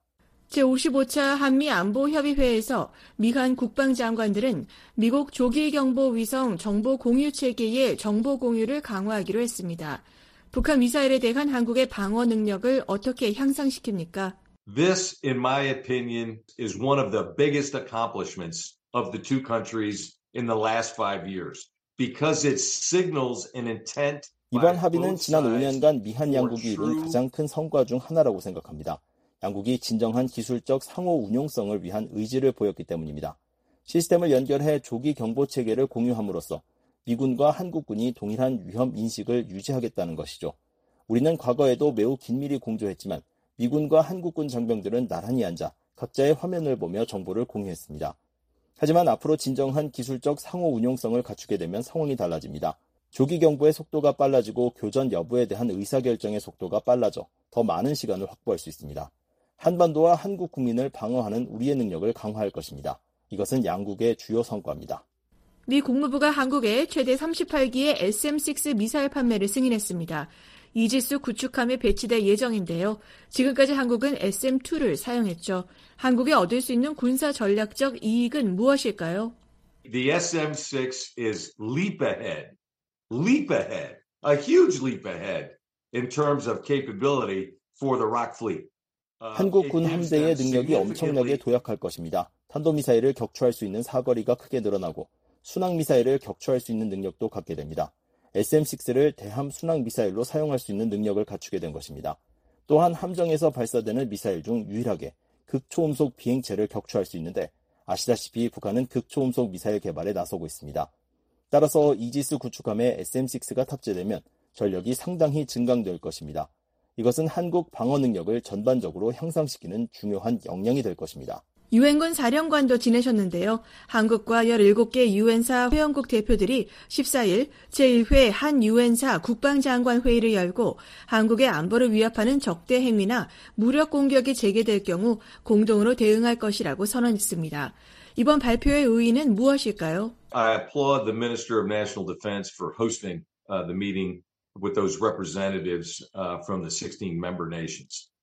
제55차 한미안보협의회에서 미한 국방장관들은 미국 조기경보위성 정보공유체계의 정보 공유를 강화하기로 했습니다. 북한 미사일에 대한 한국의 방어 능력을 어떻게 향상시킵니까? This, in my opinion, is one of the biggest accomplishments of the two countries in the last 5 years because it signals an intent. 이번 합의는 지난 5년간 미한 양국이 이룬 가장 큰 성과 중 하나라고 생각합니다. 양국이 진정한 기술적 상호 운용성을 위한 의지를 보였기 때문입니다. 시스템을 연결해 조기 경보 체계를 공유함으로써 미군과 한국군이 동일한 위험 인식을 유지하겠다는 것이죠. 우리는 과거에도 매우 긴밀히 공조했지만 미군과 한국군 장병들은 나란히 앉아 각자의 화면을 보며 정보를 공유했습니다. 하지만 앞으로 진정한 기술적 상호 운용성을 갖추게 되면 상황이 달라집니다. 조기 경보의 속도가 빨라지고 교전 여부에 대한 의사결정의 속도가 빨라져 더 많은 시간을 확보할 수 있습니다. 한반도와 한국 국민을 방어하는 우리의 능력을 강화할 것입니다. 이것은 양국의 주요 성과입니다. 미 국무부가 한국에 최대 38기의 SM-6 미사일 판매를 승인했습니다. 이지스 구축함에 배치될 예정인데요. 지금까지 한국은 SM-2를 사용했죠. 한국이 얻을 수 있는 군사 전략적 이익은 무엇일까요? The SM-6 is leap ahead, a huge leap ahead in terms of capability for the Rock Fleet. 한국 군 함대의 능력이 엄청나게 도약할 것입니다. 탄도미사일을 격추할 수 있는 사거리가 크게 늘어나고 순항미사일을 격추할 수 있는 능력도 갖게 됩니다. SM-6를 대함 순항미사일로 사용할 수 있는 능력을 갖추게 된 것입니다. 또한 함정에서 발사되는 미사일 중 유일하게 극초음속 비행체를 격추할 수 있는데 아시다시피 북한은 극초음속 미사일 개발에 나서고 있습니다. 따라서 이지스 구축함에 SM-6가 탑재되면 전력이 상당히 증강될 것입니다. 이것은 한국 방어 능력을 전반적으로 향상시키는 중요한 역량이 될 것입니다. 유엔군 사령관도 지내셨는데요. 한국과 17개 유엔사 회원국 대표들이 14일 제1회 한 유엔사 국방장관 회의를 열고 한국의 안보를 위협하는 적대 행위나 무력 공격이 재개될 경우 공동으로 대응할 것이라고 선언했습니다. 이번 발표의 의의는 무엇일까요? I applaud the Minister of National Defense for hosting the meeting with those representatives from the 16 member nations.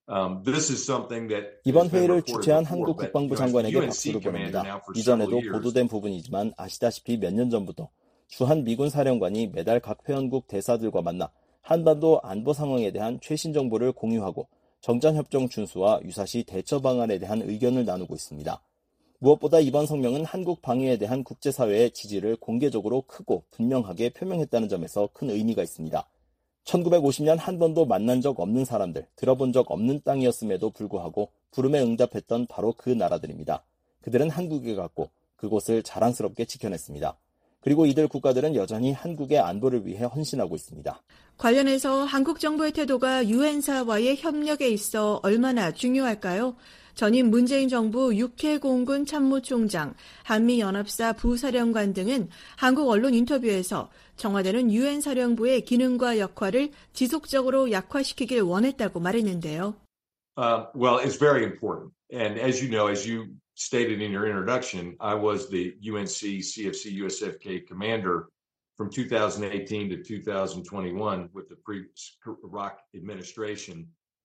이번 회의를 주최한 한국 국방부 장관에게 박수를 보냅니다. 이전에도 보도된 부분이지만 아시다시피 몇 년 전부터 주한 미군 사령관이 매달 각 회원국 대사들과 만나 한반도 안보 상황에 대한 최신 정보를 공유하고 정전협정 준수와 유사시 대처 방안에 대한 의견을 나누고 있습니다. 무엇보다 이번 성명은 한국 방위에 대한 국제사회의 지지를 공개적으로 크고 분명하게 표명했다는 점에서 큰 의미가 있습니다. 1950년 한 번도 만난 적 없는 사람들, 들어본 적 없는 땅이었음에도 불구하고 부름에 응답했던 바로 그 나라들입니다. 그들은 한국에 갔고 그곳을 자랑스럽게 지켜냈습니다. 그리고 이들 국가들은 여전히 한국의 안보를 위해 헌신하고 있습니다. 관련해서 한국 정부의 태도가 유엔사와의 협력에 있어 얼마나 중요할까요? 전임 문재인 정부 육해공군 참모총장, 한미연합사 부사령관 등은 한국 언론 인터뷰에서 청와대는 유엔 사령부의 기능과 역할을 지속적으로 약화시키길 원했다고 말했는데요. Well, it's very important. And as you know, as you stated in your introduction, I was the UNC CFC USFK commander from 2018 to 2021 with the pre-Iraq administration.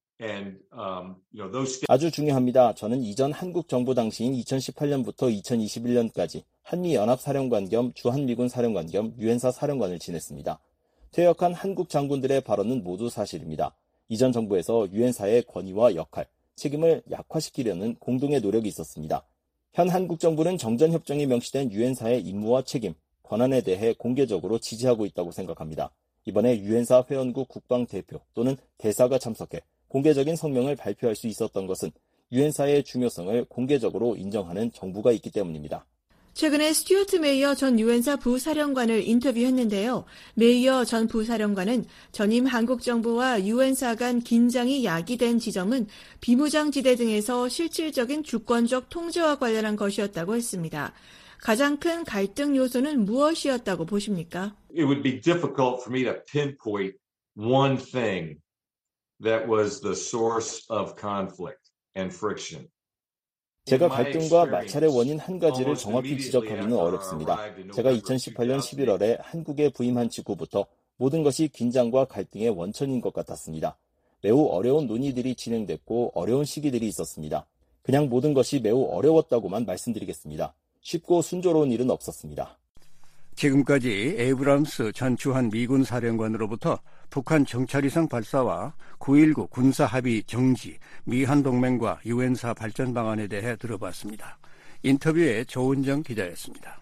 아주 중요합니다. 저는 이전 한국 정부 당시인 2018년부터 2021년까지 한미연합사령관 겸 주한미군 사령관 겸 유엔사 사령관을 지냈습니다. 퇴역한 한국 장군들의 발언은 모두 사실입니다. 이전 정부에서 유엔사의 권위와 역할, 책임을 약화시키려는 공동의 노력이 있었습니다. 현 한국 정부는 정전협정에 명시된 유엔사의 임무와 책임, 권한에 대해 공개적으로 지지하고 있다고 생각합니다. 이번에 유엔사 회원국 국방대표 또는 대사가 참석해 공개적인 성명을 발표할 수 있었던 것은 유엔사의 중요성을 공개적으로 인정하는 정부가 있기 때문입니다. 최근에 스튜어트 메이어 전 유엔사 부사령관을 인터뷰했는데요. 메이어 전 부사령관은 전임 한국 정부와 유엔사 간 긴장이 야기된 지점은 비무장지대 등에서 실질적인 주권적 통제와 관련한 것이었다고 했습니다. 가장 큰 갈등 요소는 무엇이었다고 보십니까? It would be difficult for me to pinpoint one thing that was the source of conflict and friction. 제가 갈등과 마찰의 원인 한 가지를 정확히 지적하기는 어렵습니다. 제가 2018년 11월에 한국에 부임한 직후부터 모든 것이 긴장과 갈등의 원천인 것 같았습니다. 매우 어려운 논의들이 진행됐고 어려운 시기들이 있었습니다. 그냥 모든 것이 매우 어려웠다고만 말씀드리겠습니다. 쉽고 순조로운 일은 없었습니다. 지금까지 에이브람스 전 주한 미군 사령관으로부터 북한 정찰위성 발사와 9.19 군사합의 정지, 미한 동맹과 유엔사 발전 방안에 대해 들어봤습니다. 인터뷰의 조은정 기자였습니다.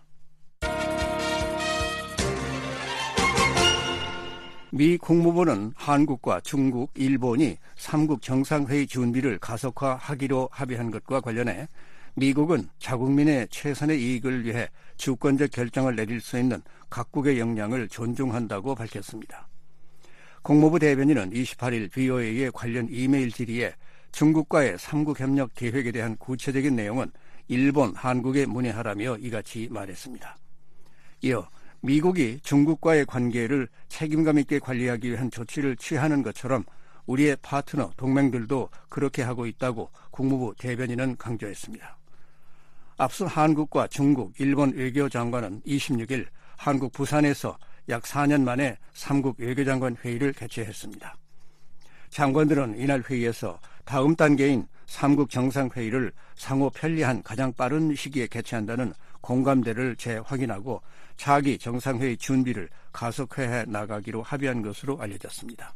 미 국무부는 한국과 중국, 일본이 3국 정상회의 준비를 가속화하기로 합의한 것과 관련해 미국은 자국민의 최선의 이익을 위해 주권적 결정을 내릴 수 있는 각국의 역량을 존중한다고 밝혔습니다. 국무부 대변인은 28일 VOA의 관련 이메일 질의에 중국과의 3국 협력 계획에 대한 구체적인 내용은 일본, 한국에 문의하라며 이같이 말했습니다. 이어 미국이 중국과의 관계를 책임감 있게 관리하기 위한 조치를 취하는 것처럼 우리의 파트너, 동맹들도 그렇게 하고 있다고 국무부 대변인은 강조했습니다. 앞서 한국과 중국, 일본 외교장관은 26일 한국 부산에서 약 4년 만에 3국 외교장관 회의를 개최했습니다. 장관들은 이날 회의에서 다음 단계인 3국 정상회의를 상호 편리한 가장 빠른 시기에 개최한다는 공감대를 재확인하고 차기 정상회의 준비를 가속화해 나가기로 합의한 것으로 알려졌습니다.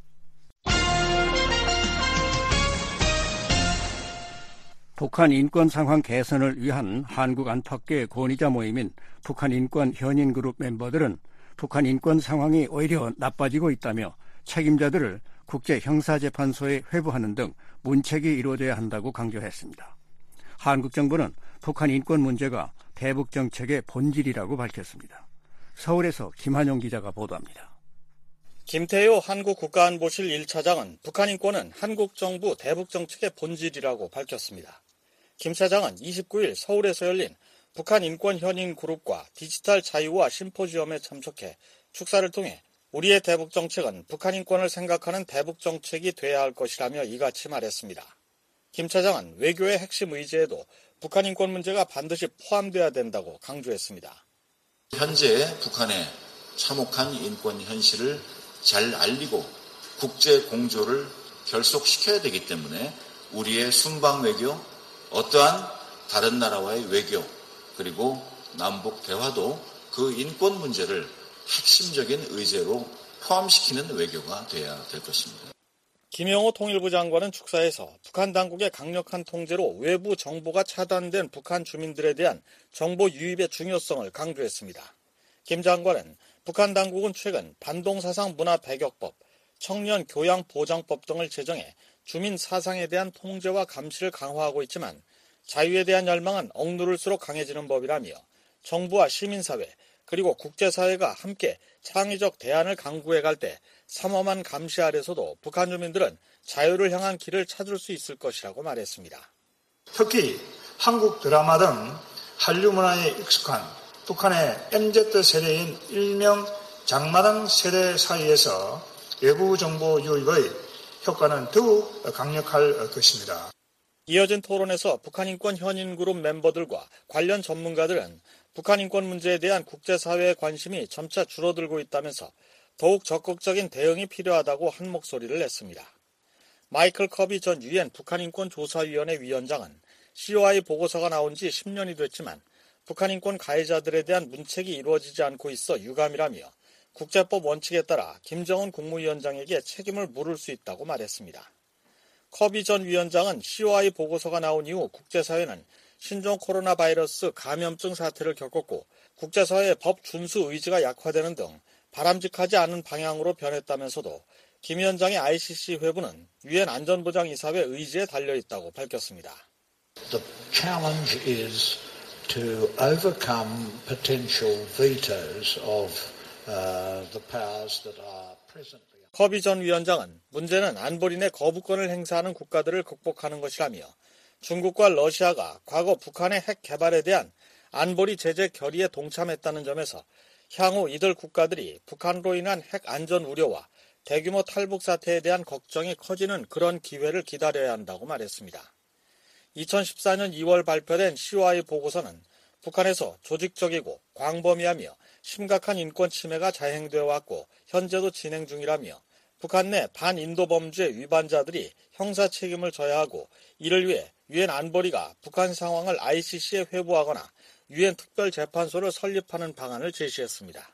북한 인권 상황 개선을 위한 한국 안팎의 권위자 모임인 북한 인권 현인 그룹 멤버들은 북한 인권 상황이 오히려 나빠지고 있다며 책임자들을 국제형사재판소에 회부하는 등 문책이 이루어져야 한다고 강조했습니다. 한국 정부는 북한 인권 문제가 대북 정책의 본질이라고 밝혔습니다. 서울에서 김한용 기자가 보도합니다. 김태효 한국국가안보실 1차장은 북한 인권은 한국 정부 대북 정책의 본질이라고 밝혔습니다. 김 차장은 29일 서울에서 열린 북한 인권 현인 그룹과 디지털 자유화 심포지엄에 참석해 축사를 통해 우리의 대북 정책은 북한 인권을 생각하는 대북 정책이 돼야 할 것이라며 이같이 말했습니다. 김 차장은 외교의 핵심 의제에도 북한 인권 문제가 반드시 포함돼야 된다고 강조했습니다. 현재 북한의 참혹한 인권 현실을 잘 알리고 국제 공조를 결속시켜야 되기 때문에 우리의 순방 외교, 어떠한 다른 나라와의 외교, 그리고 남북 대화도 그 인권 문제를 핵심적인 의제로 포함시키는 외교가 돼야 될 것입니다. 김영호 통일부 장관은 축사에서 북한 당국의 강력한 통제로 외부 정보가 차단된 북한 주민들에 대한 정보 유입의 중요성을 강조했습니다. 김 장관은 북한 당국은 최근 반동사상 문화 배격법, 청년 교양 보장법 등을 제정해 주민 사상에 대한 통제와 감시를 강화하고 있지만 자유에 대한 열망은 억누를수록 강해지는 법이라며 정부와 시민사회 그리고 국제사회가 함께 창의적 대안을 강구해 갈 때 삼엄한 감시 아래서도 북한 주민들은 자유를 향한 길을 찾을 수 있을 것이라고 말했습니다. 특히 한국 드라마 등 한류 문화에 익숙한 북한의 MZ세대인 일명 장마당 세대 사이에서 외부 정보 유입의 효과는 더욱 강력할 것입니다. 이어진 토론에서 북한 인권 현인 그룹 멤버들과 관련 전문가들은 북한 인권 문제에 대한 국제사회의 관심이 점차 줄어들고 있다면서 더욱 적극적인 대응이 필요하다고 한 목소리를 냈습니다. 마이클 커비 전 유엔 북한인권조사위원회 위원장은 COI 보고서가 나온 지 10년이 됐지만 북한 인권 가해자들에 대한 문책이 이루어지지 않고 있어 유감이라며 국제법 원칙에 따라 김정은 국무위원장에게 책임을 물을 수 있다고 말했습니다. 커비 전 위원장은 COI 보고서가 나온 이후 국제사회는 신종 코로나 바이러스 감염증 사태를 겪었고 국제사회의 법 준수 의지가 약화되는 등 바람직하지 않은 방향으로 변했다면서도 김 위원장의 ICC 회부는 유엔 안전보장이사회 의지에 달려있다고 밝혔습니다. The challenge is to overcome potential vetoes of the powers that are presently. 커비 전 위원장은 문제는 안보리의 거부권을 행사하는 국가들을 극복하는 것이라며 중국과 러시아가 과거 북한의 핵 개발에 대한 안보리 제재 결의에 동참했다는 점에서 향후 이들 국가들이 북한으로 인한 핵 안전 우려와 대규모 탈북 사태에 대한 걱정이 커지는 그런 기회를 기다려야 한다고 말했습니다. 2014년 2월 발표된 COI 보고서는 북한에서 조직적이고 광범위하며 심각한 인권 침해가 자행되어 왔고 현재도 진행 중이라며 북한 내 반인도 범죄 위반자들이 형사 책임을 져야 하고 이를 위해 유엔 안보리가 북한 상황을 ICC에 회부하거나 유엔 특별재판소를 설립하는 방안을 제시했습니다.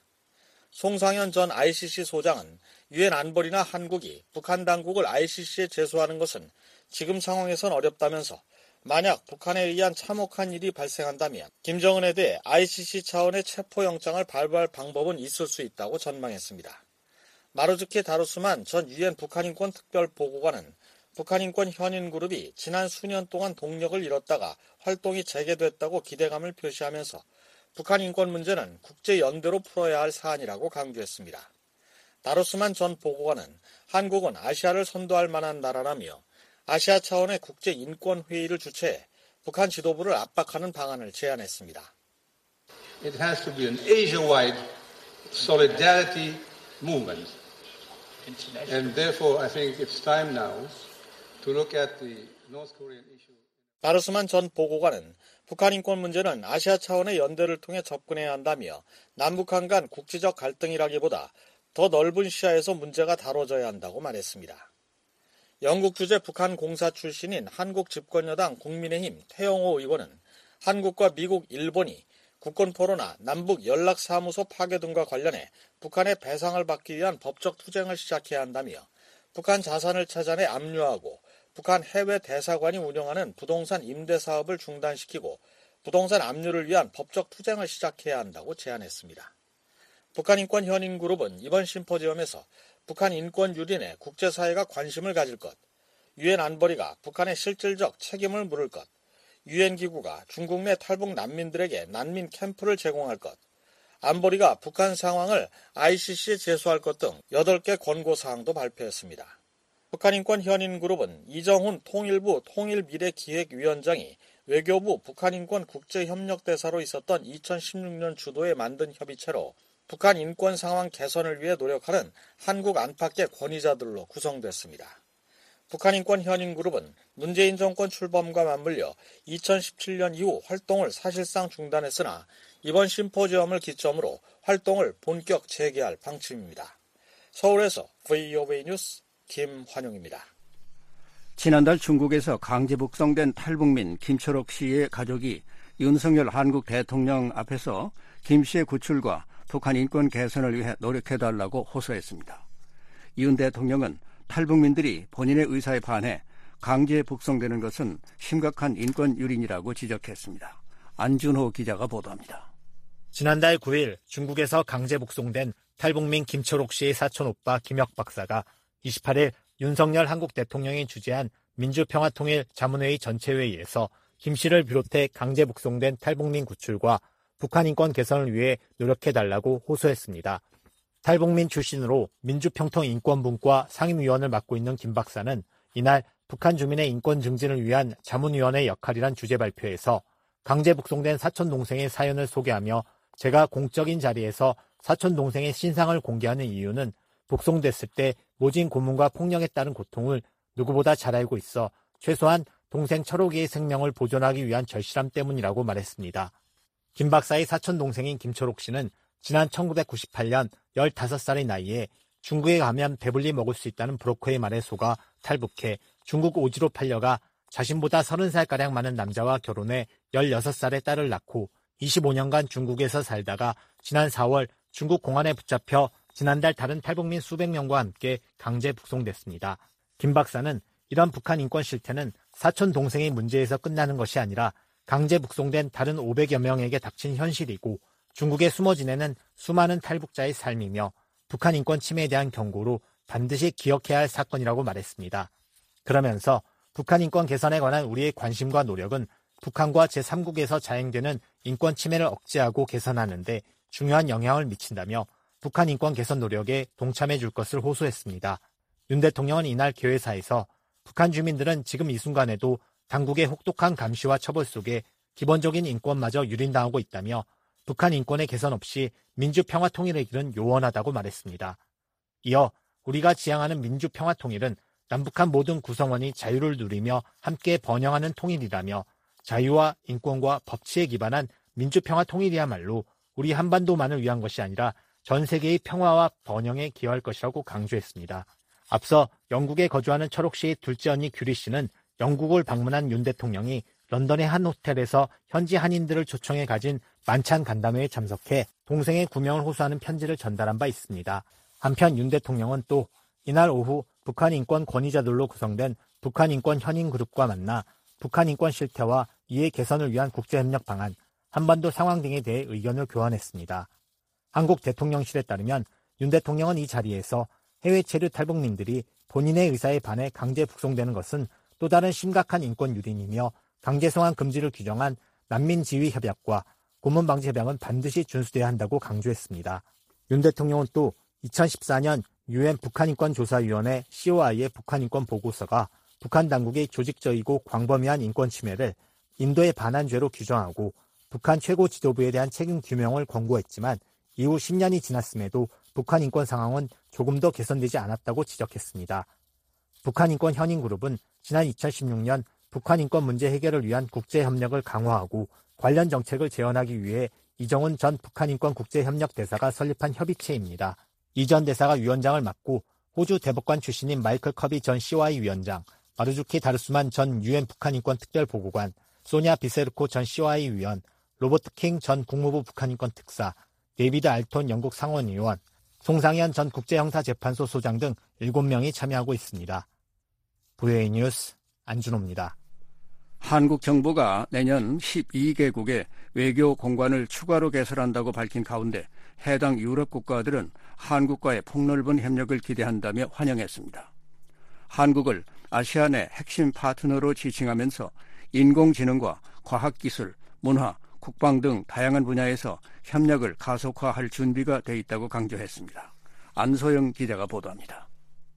송상현 전 ICC 소장은 유엔 안보리나 한국이 북한 당국을 ICC에 제소하는 것은 지금 상황에선 어렵다면서 만약 북한에 의한 참혹한 일이 발생한다면 김정은에 대해 ICC 차원의 체포영장을 발부할 방법은 있을 수 있다고 전망했습니다. 마루즈키 다루스만 전 유엔 북한인권 특별보고관은 북한인권 현인그룹이 지난 수년 동안 동력을 잃었다가 활동이 재개됐다고 기대감을 표시하면서 북한 인권 문제는 국제연대로 풀어야 할 사안이라고 강조했습니다. 다루스만 전 보고관은 한국은 아시아를 선도할 만한 나라라며 아시아 차원의 국제인권회의를 주최해 북한 지도부를 압박하는 방안을 제안했습니다. It has to be an Asia-wide solidarity movement. And therefore I think it's time now to look at the North Korean issue. 바르스만 전 보고관은 북한 인권 문제는 아시아 차원의 연대를 통해 접근해야 한다며 남북한 간 국지적 갈등이라기보다 더 넓은 시야에서 문제가 다뤄져야 한다고 말했습니다. 영국 주재 북한 공사 출신인 한국 집권여당 국민의힘 태영호 의원은 한국과 미국, 일본이 국권포로나 남북 연락사무소 파괴 등과 관련해 북한의 배상을 받기 위한 법적 투쟁을 시작해야 한다며 북한 자산을 찾아내 압류하고 북한 해외 대사관이 운영하는 부동산 임대 사업을 중단시키고 부동산 압류를 위한 법적 투쟁을 시작해야 한다고 제안했습니다. 북한 인권 현인그룹은 이번 심포지엄에서 북한 인권 유린에 국제사회가 관심을 가질 것, 유엔 안보리가 북한의 실질적 책임을 물을 것, 유엔 기구가 중국 내 탈북 난민들에게 난민 캠프를 제공할 것, 안보리가 북한 상황을 ICC에 제소할 것 등 8개 권고사항도 발표했습니다. 북한인권 현인그룹은 이정훈 통일부 통일미래기획위원장이 외교부 북한인권 국제협력대사로 있었던 2016년 주도에 만든 협의체로 북한 인권 상황 개선을 위해 노력하는 한국 안팎의 권위자들로 구성됐습니다. 북한인권 현인그룹은 문재인 정권 출범과 맞물려 2017년 이후 활동을 사실상 중단했으나 이번 심포지엄을 기점으로 활동을 본격 재개할 방침입니다. 서울에서 VOA 뉴스 김환용입니다. 지난달 중국에서 강제 북송된 탈북민 김철옥 씨의 가족이 윤석열 한국 대통령 앞에서 김 씨의 구출과 북한 인권 개선을 위해 노력해달라고 호소했습니다. 윤 대통령은 탈북민들이 본인의 의사에 반해 강제 북송되는 것은 심각한 인권 유린이라고 지적했습니다. 안준호 기자가 보도합니다. 지난달 9일 중국에서 강제 북송된 탈북민 김철옥 씨의 사촌 오빠 김혁 박사가 28일 윤석열 한국 대통령이 주재한 민주평화통일 자문회의 전체회의에서 김 씨를 비롯해 강제 북송된 탈북민 구출과 북한 인권 개선을 위해 노력해달라고 호소했습니다. 탈북민 출신으로 민주평통인권분과 상임위원을 맡고 있는 김 박사는 이날 북한 주민의 인권 증진을 위한 자문위원회 역할이란 주제 발표에서 강제 북송된 사촌 동생의 사연을 소개하며 제가 공적인 자리에서 사촌 동생의 신상을 공개하는 이유는 북송됐을 때 모진 고문과 폭력에 따른 고통을 누구보다 잘 알고 있어 최소한 동생 철옥이의 생명을 보존하기 위한 절실함 때문이라고 말했습니다. 김 박사의 사촌 동생인 김철옥 씨는 지난 1998년 15살의 나이에 중국에 가면 배불리 먹을 수 있다는 브로커의 말에 속아 탈북해 중국 오지로 팔려가 자신보다 30살가량 많은 남자와 결혼해 16살의 딸을 낳고 25년간 중국에서 살다가 지난 4월 중국 공안에 붙잡혀 지난달 다른 탈북민 수백 명과 함께 강제 북송됐습니다. 김 박사는 이런 북한 인권 실태는 사촌 동생의 문제에서 끝나는 것이 아니라 강제 북송된 다른 500여 명에게 닥친 현실이고 중국에 숨어 지내는 수많은 탈북자의 삶이며 북한 인권 침해에 대한 경고로 반드시 기억해야 할 사건이라고 말했습니다. 그러면서 북한 인권 개선에 관한 우리의 관심과 노력은 북한과 제3국에서 자행되는 인권 침해를 억제하고 개선하는 데 중요한 영향을 미친다며 북한 인권 개선 노력에 동참해 줄 것을 호소했습니다. 윤 대통령은 이날 개회사에서 북한 주민들은 지금 이 순간에도 당국의 혹독한 감시와 처벌 속에 기본적인 인권마저 유린당하고 있다며 북한 인권의 개선 없이 민주평화통일의 길은 요원하다고 말했습니다. 이어 우리가 지향하는 민주평화통일은 남북한 모든 구성원이 자유를 누리며 함께 번영하는 통일이라며 자유와 인권과 법치에 기반한 민주평화통일이야말로 우리 한반도만을 위한 것이 아니라 전 세계의 평화와 번영에 기여할 것이라고 강조했습니다. 앞서 영국에 거주하는 철옥 씨의 둘째 언니 규리 씨는 영국을 방문한 윤 대통령이 런던의 한 호텔에서 현지 한인들을 초청해 가진 만찬 간담회에 참석해 동생의 구명을 호소하는 편지를 전달한 바 있습니다. 한편 윤 대통령은 또 이날 오후 북한 인권 권위자들로 구성된 북한 인권 현인그룹과 만나 북한 인권 실태와 이해 개선을 위한 국제협력 방안, 한반도 상황 등에 대해 의견을 교환했습니다. 한국 대통령실에 따르면 윤 대통령은 이 자리에서 해외 체류 탈북민들이 본인의 의사에 반해 강제 북송되는 것은 또 다른 심각한 인권 유린이며 강제 송환 금지를 규정한 난민지휘협약과 고문방지협약은 반드시 준수돼야 한다고 강조했습니다. 윤 대통령은 또 2014년 유엔 북한인권조사위원회 COI의 북한인권 보고서가 북한 당국의 조직적이고 광범위한 인권 침해를 인도의 반환죄로 규정하고 북한 최고 지도부에 대한 책임 규명을 권고했지만 이후 10년이 지났음에도 북한 인권 상황은 조금 더 개선되지 않았다고 지적했습니다. 북한 인권 현인그룹은 지난 2016년 북한 인권 문제 해결을 위한 국제협력을 강화하고 관련 정책을 재현하기 위해 이정훈 전 북한 인권 국제협력 대사가 설립한 협의체입니다. 이 전 대사가 위원장을 맡고 호주 대법관 출신인 마이클 커비 전 COI 위원장, 마루주키 다르수만 전 UN 북한 인권 특별보고관, 소냐 비세르코 전 COI 위원, 로버트 킹 전 국무부 북한 인권 특사, 데이비드 알톤 영국 상원의원, 송상현 전 국제형사재판소 소장 등 7명이 참여하고 있습니다. VOA 뉴스 안준호입니다. 한국 정부가 내년 12개국의 외교 공관을 추가로 개설한다고 밝힌 가운데 해당 유럽 국가들은 한국과의 폭넓은 협력을 기대한다며 환영했습니다. 한국을 아시안의 핵심 파트너로 지칭하면서 인공지능과 과학기술, 문화, 국방 등 다양한 분야에서 협력을 가속화할 준비가 돼 있다고 강조했습니다. 안소영 기자가 보도합니다.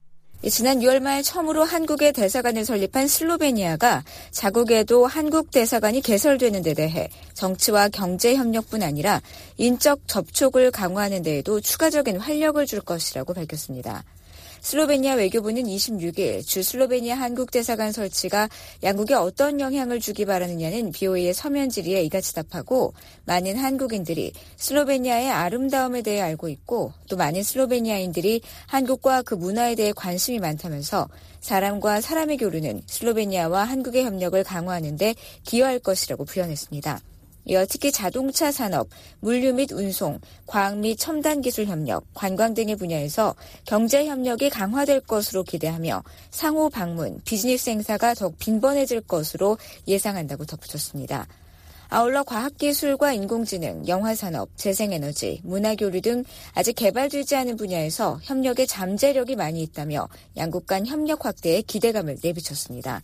지난 6월 말 처음으로 한국의 대사관을 설립한 슬로베니아가 자국에도 한국 대사관이 개설되는 데 대해 정치와 경제 협력뿐 아니라 인적 접촉을 강화하는 데에도 추가적인 활력을 줄 것이라고 밝혔습니다. 슬로베니아 외교부는 26일 주 슬로베니아 한국 대사관 설치가 양국에 어떤 영향을 주기 바라느냐는 BOA의 서면 질의에 이같이 답하고, 많은 한국인들이 슬로베니아의 아름다움에 대해 알고 있고 또 많은 슬로베니아인들이 한국과 그 문화에 대해 관심이 많다면서 사람과 사람의 교류는 슬로베니아와 한국의 협력을 강화하는 데 기여할 것이라고 부연했습니다. 이어 특히 자동차 산업, 물류 및 운송, 과학 및 첨단 기술 협력, 관광 등의 분야에서 경제 협력이 강화될 것으로 기대하며 상호 방문, 비즈니스 행사가 더욱 빈번해질 것으로 예상한다고 덧붙였습니다. 아울러 과학기술과 인공지능, 영화산업, 재생에너지, 문화교류 등 아직 개발되지 않은 분야에서 협력의 잠재력이 많이 있다며 양국 간 협력 확대에 기대감을 내비쳤습니다.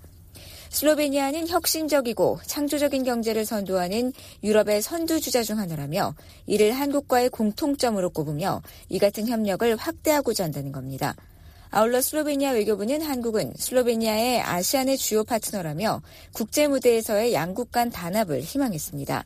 슬로베니아는 혁신적이고 창조적인 경제를 선도하는 유럽의 선두주자 중 하나라며 이를 한국과의 공통점으로 꼽으며 이 같은 협력을 확대하고자 한다는 겁니다. 아울러 슬로베니아 외교부는 한국은 슬로베니아의 아시안의 주요 파트너라며 국제 무대에서의 양국 간 단합을 희망했습니다.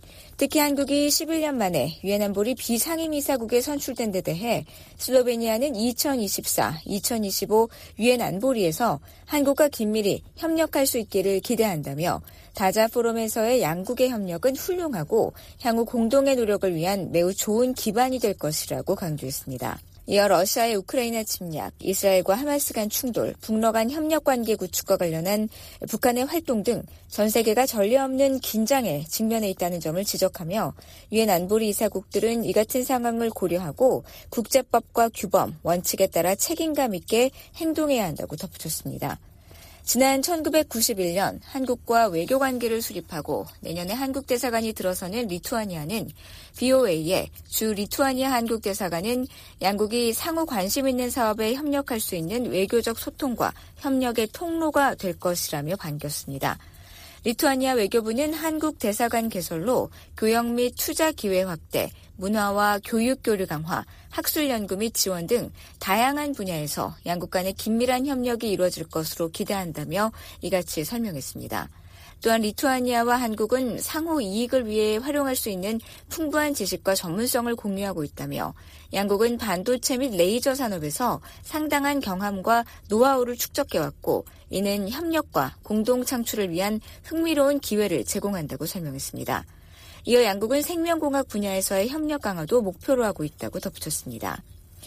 특히 한국이 11년 만에 유엔 안보리 비상임이사국에 선출된 데 대해 슬로베니아는 2024, 2025 유엔 안보리에서 한국과 긴밀히 협력할 수 있기를 기대한다며 다자 포럼에서의 양국의 협력은 훌륭하고 향후 공동의 노력을 위한 매우 좋은 기반이 될 것이라고 강조했습니다. 이어 러시아의 우크라이나 침략, 이스라엘과 하마스 간 충돌, 북러 간 협력관계 구축과 관련한 북한의 활동 등 전 세계가 전례 없는 긴장에 직면해 있다는 점을 지적하며 유엔 안보리 이사국들은 이 같은 상황을 고려하고 국제법과 규범, 원칙에 따라 책임감 있게 행동해야 한다고 덧붙였습니다. 지난 1991년 한국과 외교관계를 수립하고 내년에 한국 대사관이 들어서는 리투아니아는 BOA의 주 리투아니아 한국 대사관은 양국이 상호 관심 있는 사업에 협력할 수 있는 외교적 소통과 협력의 통로가 될 것이라며 반겼습니다. 리투아니아 외교부는 한국 대사관 개설로 교역 및 투자 기회 확대, 문화와 교육 교류 강화, 학술 연구 및 지원 등 다양한 분야에서 양국 간의 긴밀한 협력이 이루어질 것으로 기대한다며 이같이 설명했습니다. 또한 리투아니아와 한국은 상호 이익을 위해 활용할 수 있는 풍부한 지식과 전문성을 공유하고 있다며 양국은 반도체 및 레이저 산업에서 상당한 경험과 노하우를 축적해왔고 이는 협력과 공동 창출을 위한 흥미로운 기회를 제공한다고 설명했습니다. 이어 양국은 생명공학 분야에서의 협력 강화도 목표로 하고 있다고 덧붙였습니다.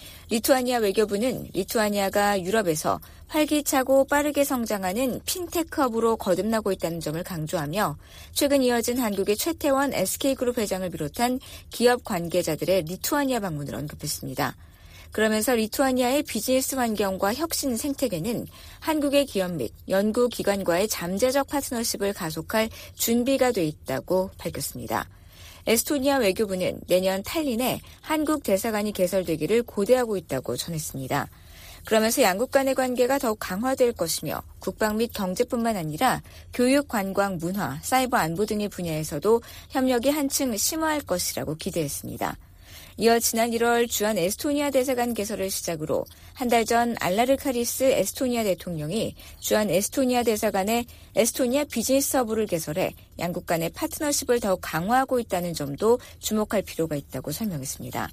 리투아니아 외교부는 리투아니아가 유럽에서 활기차고 빠르게 성장하는 핀테크 허브로 거듭나고 있다는 점을 강조하며 최근 이어진 한국의 최태원 SK그룹 회장을 비롯한 기업 관계자들의 리투아니아 방문을 언급했습니다. 그러면서 리투아니아의 비즈니스 환경과 혁신 생태계는 한국의 기업 및 연구기관과의 잠재적 파트너십을 가속할 준비가 돼 있다고 밝혔습니다. 에스토니아 외교부는 내년 탈린에 한국 대사관이 개설되기를 고대하고 있다고 전했습니다. 그러면서 양국 간의 관계가 더욱 강화될 것이며 국방 및 경제뿐만 아니라 교육, 관광, 문화, 사이버 안보 등의 분야에서도 협력이 한층 심화할 것이라고 기대했습니다. 이어 지난 1월 주한 에스토니아 대사관 개설을 시작으로 한 달 전 알라르카리스 에스토니아 대통령이 주한 에스토니아 대사관에 에스토니아 비즈니스 허브를 개설해 양국 간의 파트너십을 더욱 강화하고 있다는 점도 주목할 필요가 있다고 설명했습니다.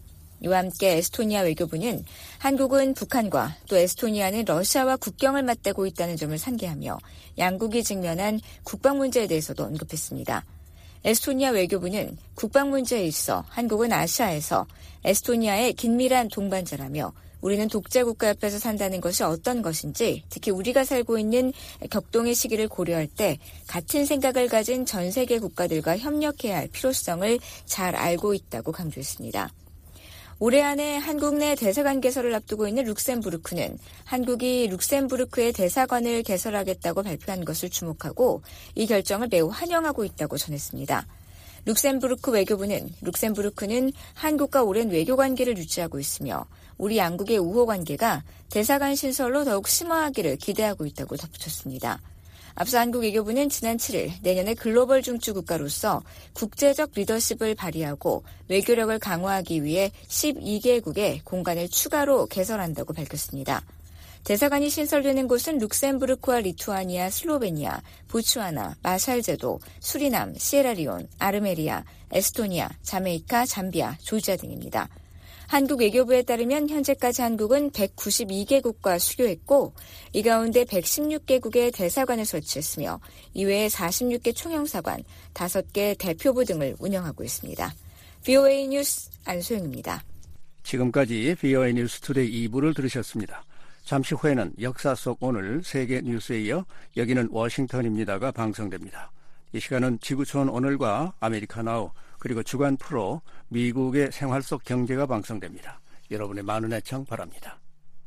이와 함께 에스토니아 외교부는 한국은 북한과 또 에스토니아는 러시아와 국경을 맞대고 있다는 점을 상기하며 양국이 직면한 국방 문제에 대해서도 언급했습니다. 에스토니아 외교부는 국방 문제에 있어 한국은 아시아에서 에스토니아의 긴밀한 동반자라며 우리는 독재국가 옆에서 산다는 것이 어떤 것인지 특히 우리가 살고 있는 격동의 시기를 고려할 때 같은 생각을 가진 전 세계 국가들과 협력해야 할 필요성을 잘 알고 있다고 강조했습니다. 올해 안에 한국 내 대사관 개설을 앞두고 있는 룩셈부르크는 한국이 룩셈부르크의 대사관을 개설하겠다고 발표한 것을 주목하고 이 결정을 매우 환영하고 있다고 전했습니다. 룩셈부르크 외교부는 룩셈부르크는 한국과 오랜 외교관계를 유지하고 있으며 우리 양국의 우호관계가 대사관 신설로 더욱 심화하기를 기대하고 있다고 덧붙였습니다. 앞서 한국 외교부는 지난 7일 내년에 글로벌 중추 국가로서 국제적 리더십을 발휘하고 외교력을 강화하기 위해 12개국의 공간을 추가로 개설한다고 밝혔습니다. 대사관이 신설되는 곳은 룩셈부르크와 리투아니아, 슬로베니아, 보츠와나, 마샬제도, 수리남, 시에라리온, 아르메리아, 에스토니아, 자메이카, 잠비아, 조지아 등입니다. 한국 외교부에 따르면 현재까지 한국은 192개국과 수교했고 이 가운데 116개국의 대사관을 설치했으며 이외에 46개 총영사관, 5개 대표부 등을 운영하고 있습니다. VOA 뉴스 안소영입니다. 지금까지 VOA 뉴스 투데이 2부를 들으셨습니다. 잠시 후에는 역사 속 오늘 세계 뉴스에 이어 여기는 워싱턴입니다가 방송됩니다. 이 시간은 지구촌 오늘과 아메리카나우 그리고 주간 프로 미국의 생활 속 경제가 방송됩니다. 여러분의 많은 애청 바랍니다.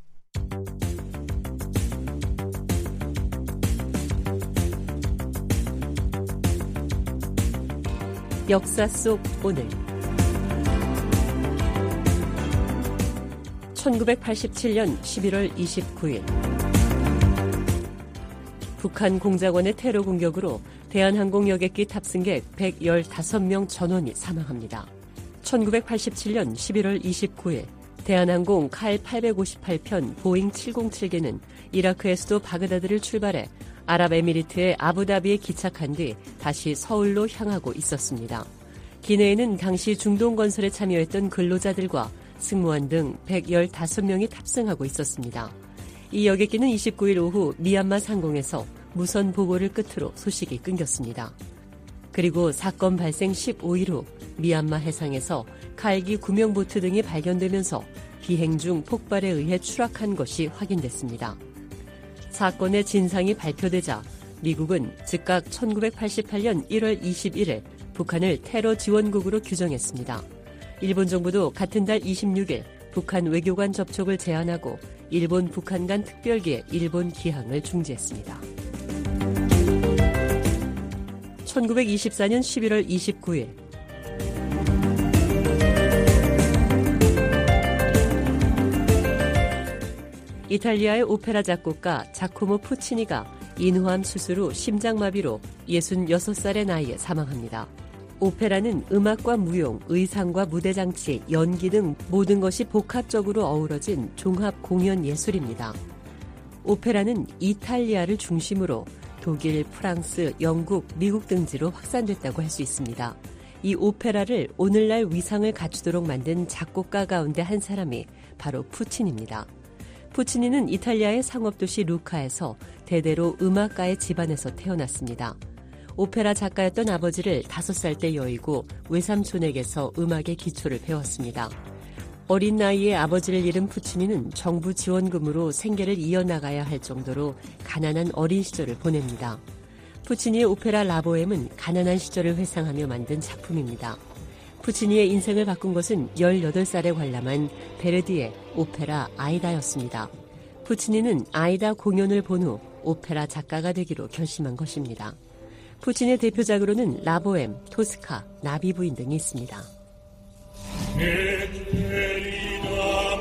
역사 속 오늘 1987년 11월 29일 북한 공작원의 테러 공격으로 대한항공 여객기 탑승객 115명 전원이 사망합니다. 1987년 11월 29일 대한항공 칼 858편 보잉 707개는 이라크의 수도 바그다드를 출발해 아랍에미리트의 아부다비에 기착한 뒤 다시 서울로 향하고 있었습니다. 기내에는 당시 중동 건설에 참여했던 근로자들과 승무원 등 115명이 탑승하고 있었습니다. 이 여객기는 29일 오후 미얀마 상공에서 무선 보고를 끝으로 소식이 끊겼습니다. 그리고 사건 발생 15일 후 미얀마 해상에서 칼기 구명보트 등이 발견되면서 비행 중 폭발에 의해 추락한 것이 확인됐습니다. 사건의 진상이 발표되자 미국은 즉각 1988년 1월 21일 북한을 테러 지원국으로 규정했습니다. 일본 정부도 같은 달 26일 북한 외교관 접촉을 제한하고 일본 북한 간 특별기의 일본 기항을 중지했습니다. 1924년 11월 29일 이탈리아의 오페라 작곡가 자코모 푸치니가 인후암 수술 후 심장마비로 66살의 나이에 사망합니다. 오페라는 음악과 무용, 의상과 무대장치, 연기 등 모든 것이 복합적으로 어우러진 종합 공연 예술입니다. 오페라는 이탈리아를 중심으로 독일, 프랑스, 영국, 미국 등지로 확산됐다고 할 수 있습니다. 이 오페라를 오늘날 위상을 갖추도록 만든 작곡가 가운데 한 사람이 바로 푸치니입니다. 푸치니는 이탈리아의 상업도시 루카에서 대대로 음악가의 집안에서 태어났습니다. 오페라 작가였던 아버지를 5살 때 여의고 외삼촌에게서 음악의 기초를 배웠습니다. 어린 나이에 아버지를 잃은 푸치니는 정부 지원금으로 생계를 이어나가야 할 정도로 가난한 어린 시절을 보냅니다. 푸치니의 오페라 라보엠은 가난한 시절을 회상하며 만든 작품입니다. 푸치니의 인생을 바꾼 것은 18살에 관람한 베르디의 오페라 아이다였습니다. 푸치니는 아이다 공연을 본 후 오페라 작가가 되기로 결심한 것입니다. 푸치니의 대표작으로는 라보엠, 토스카, 나비 부인 등이 있습니다.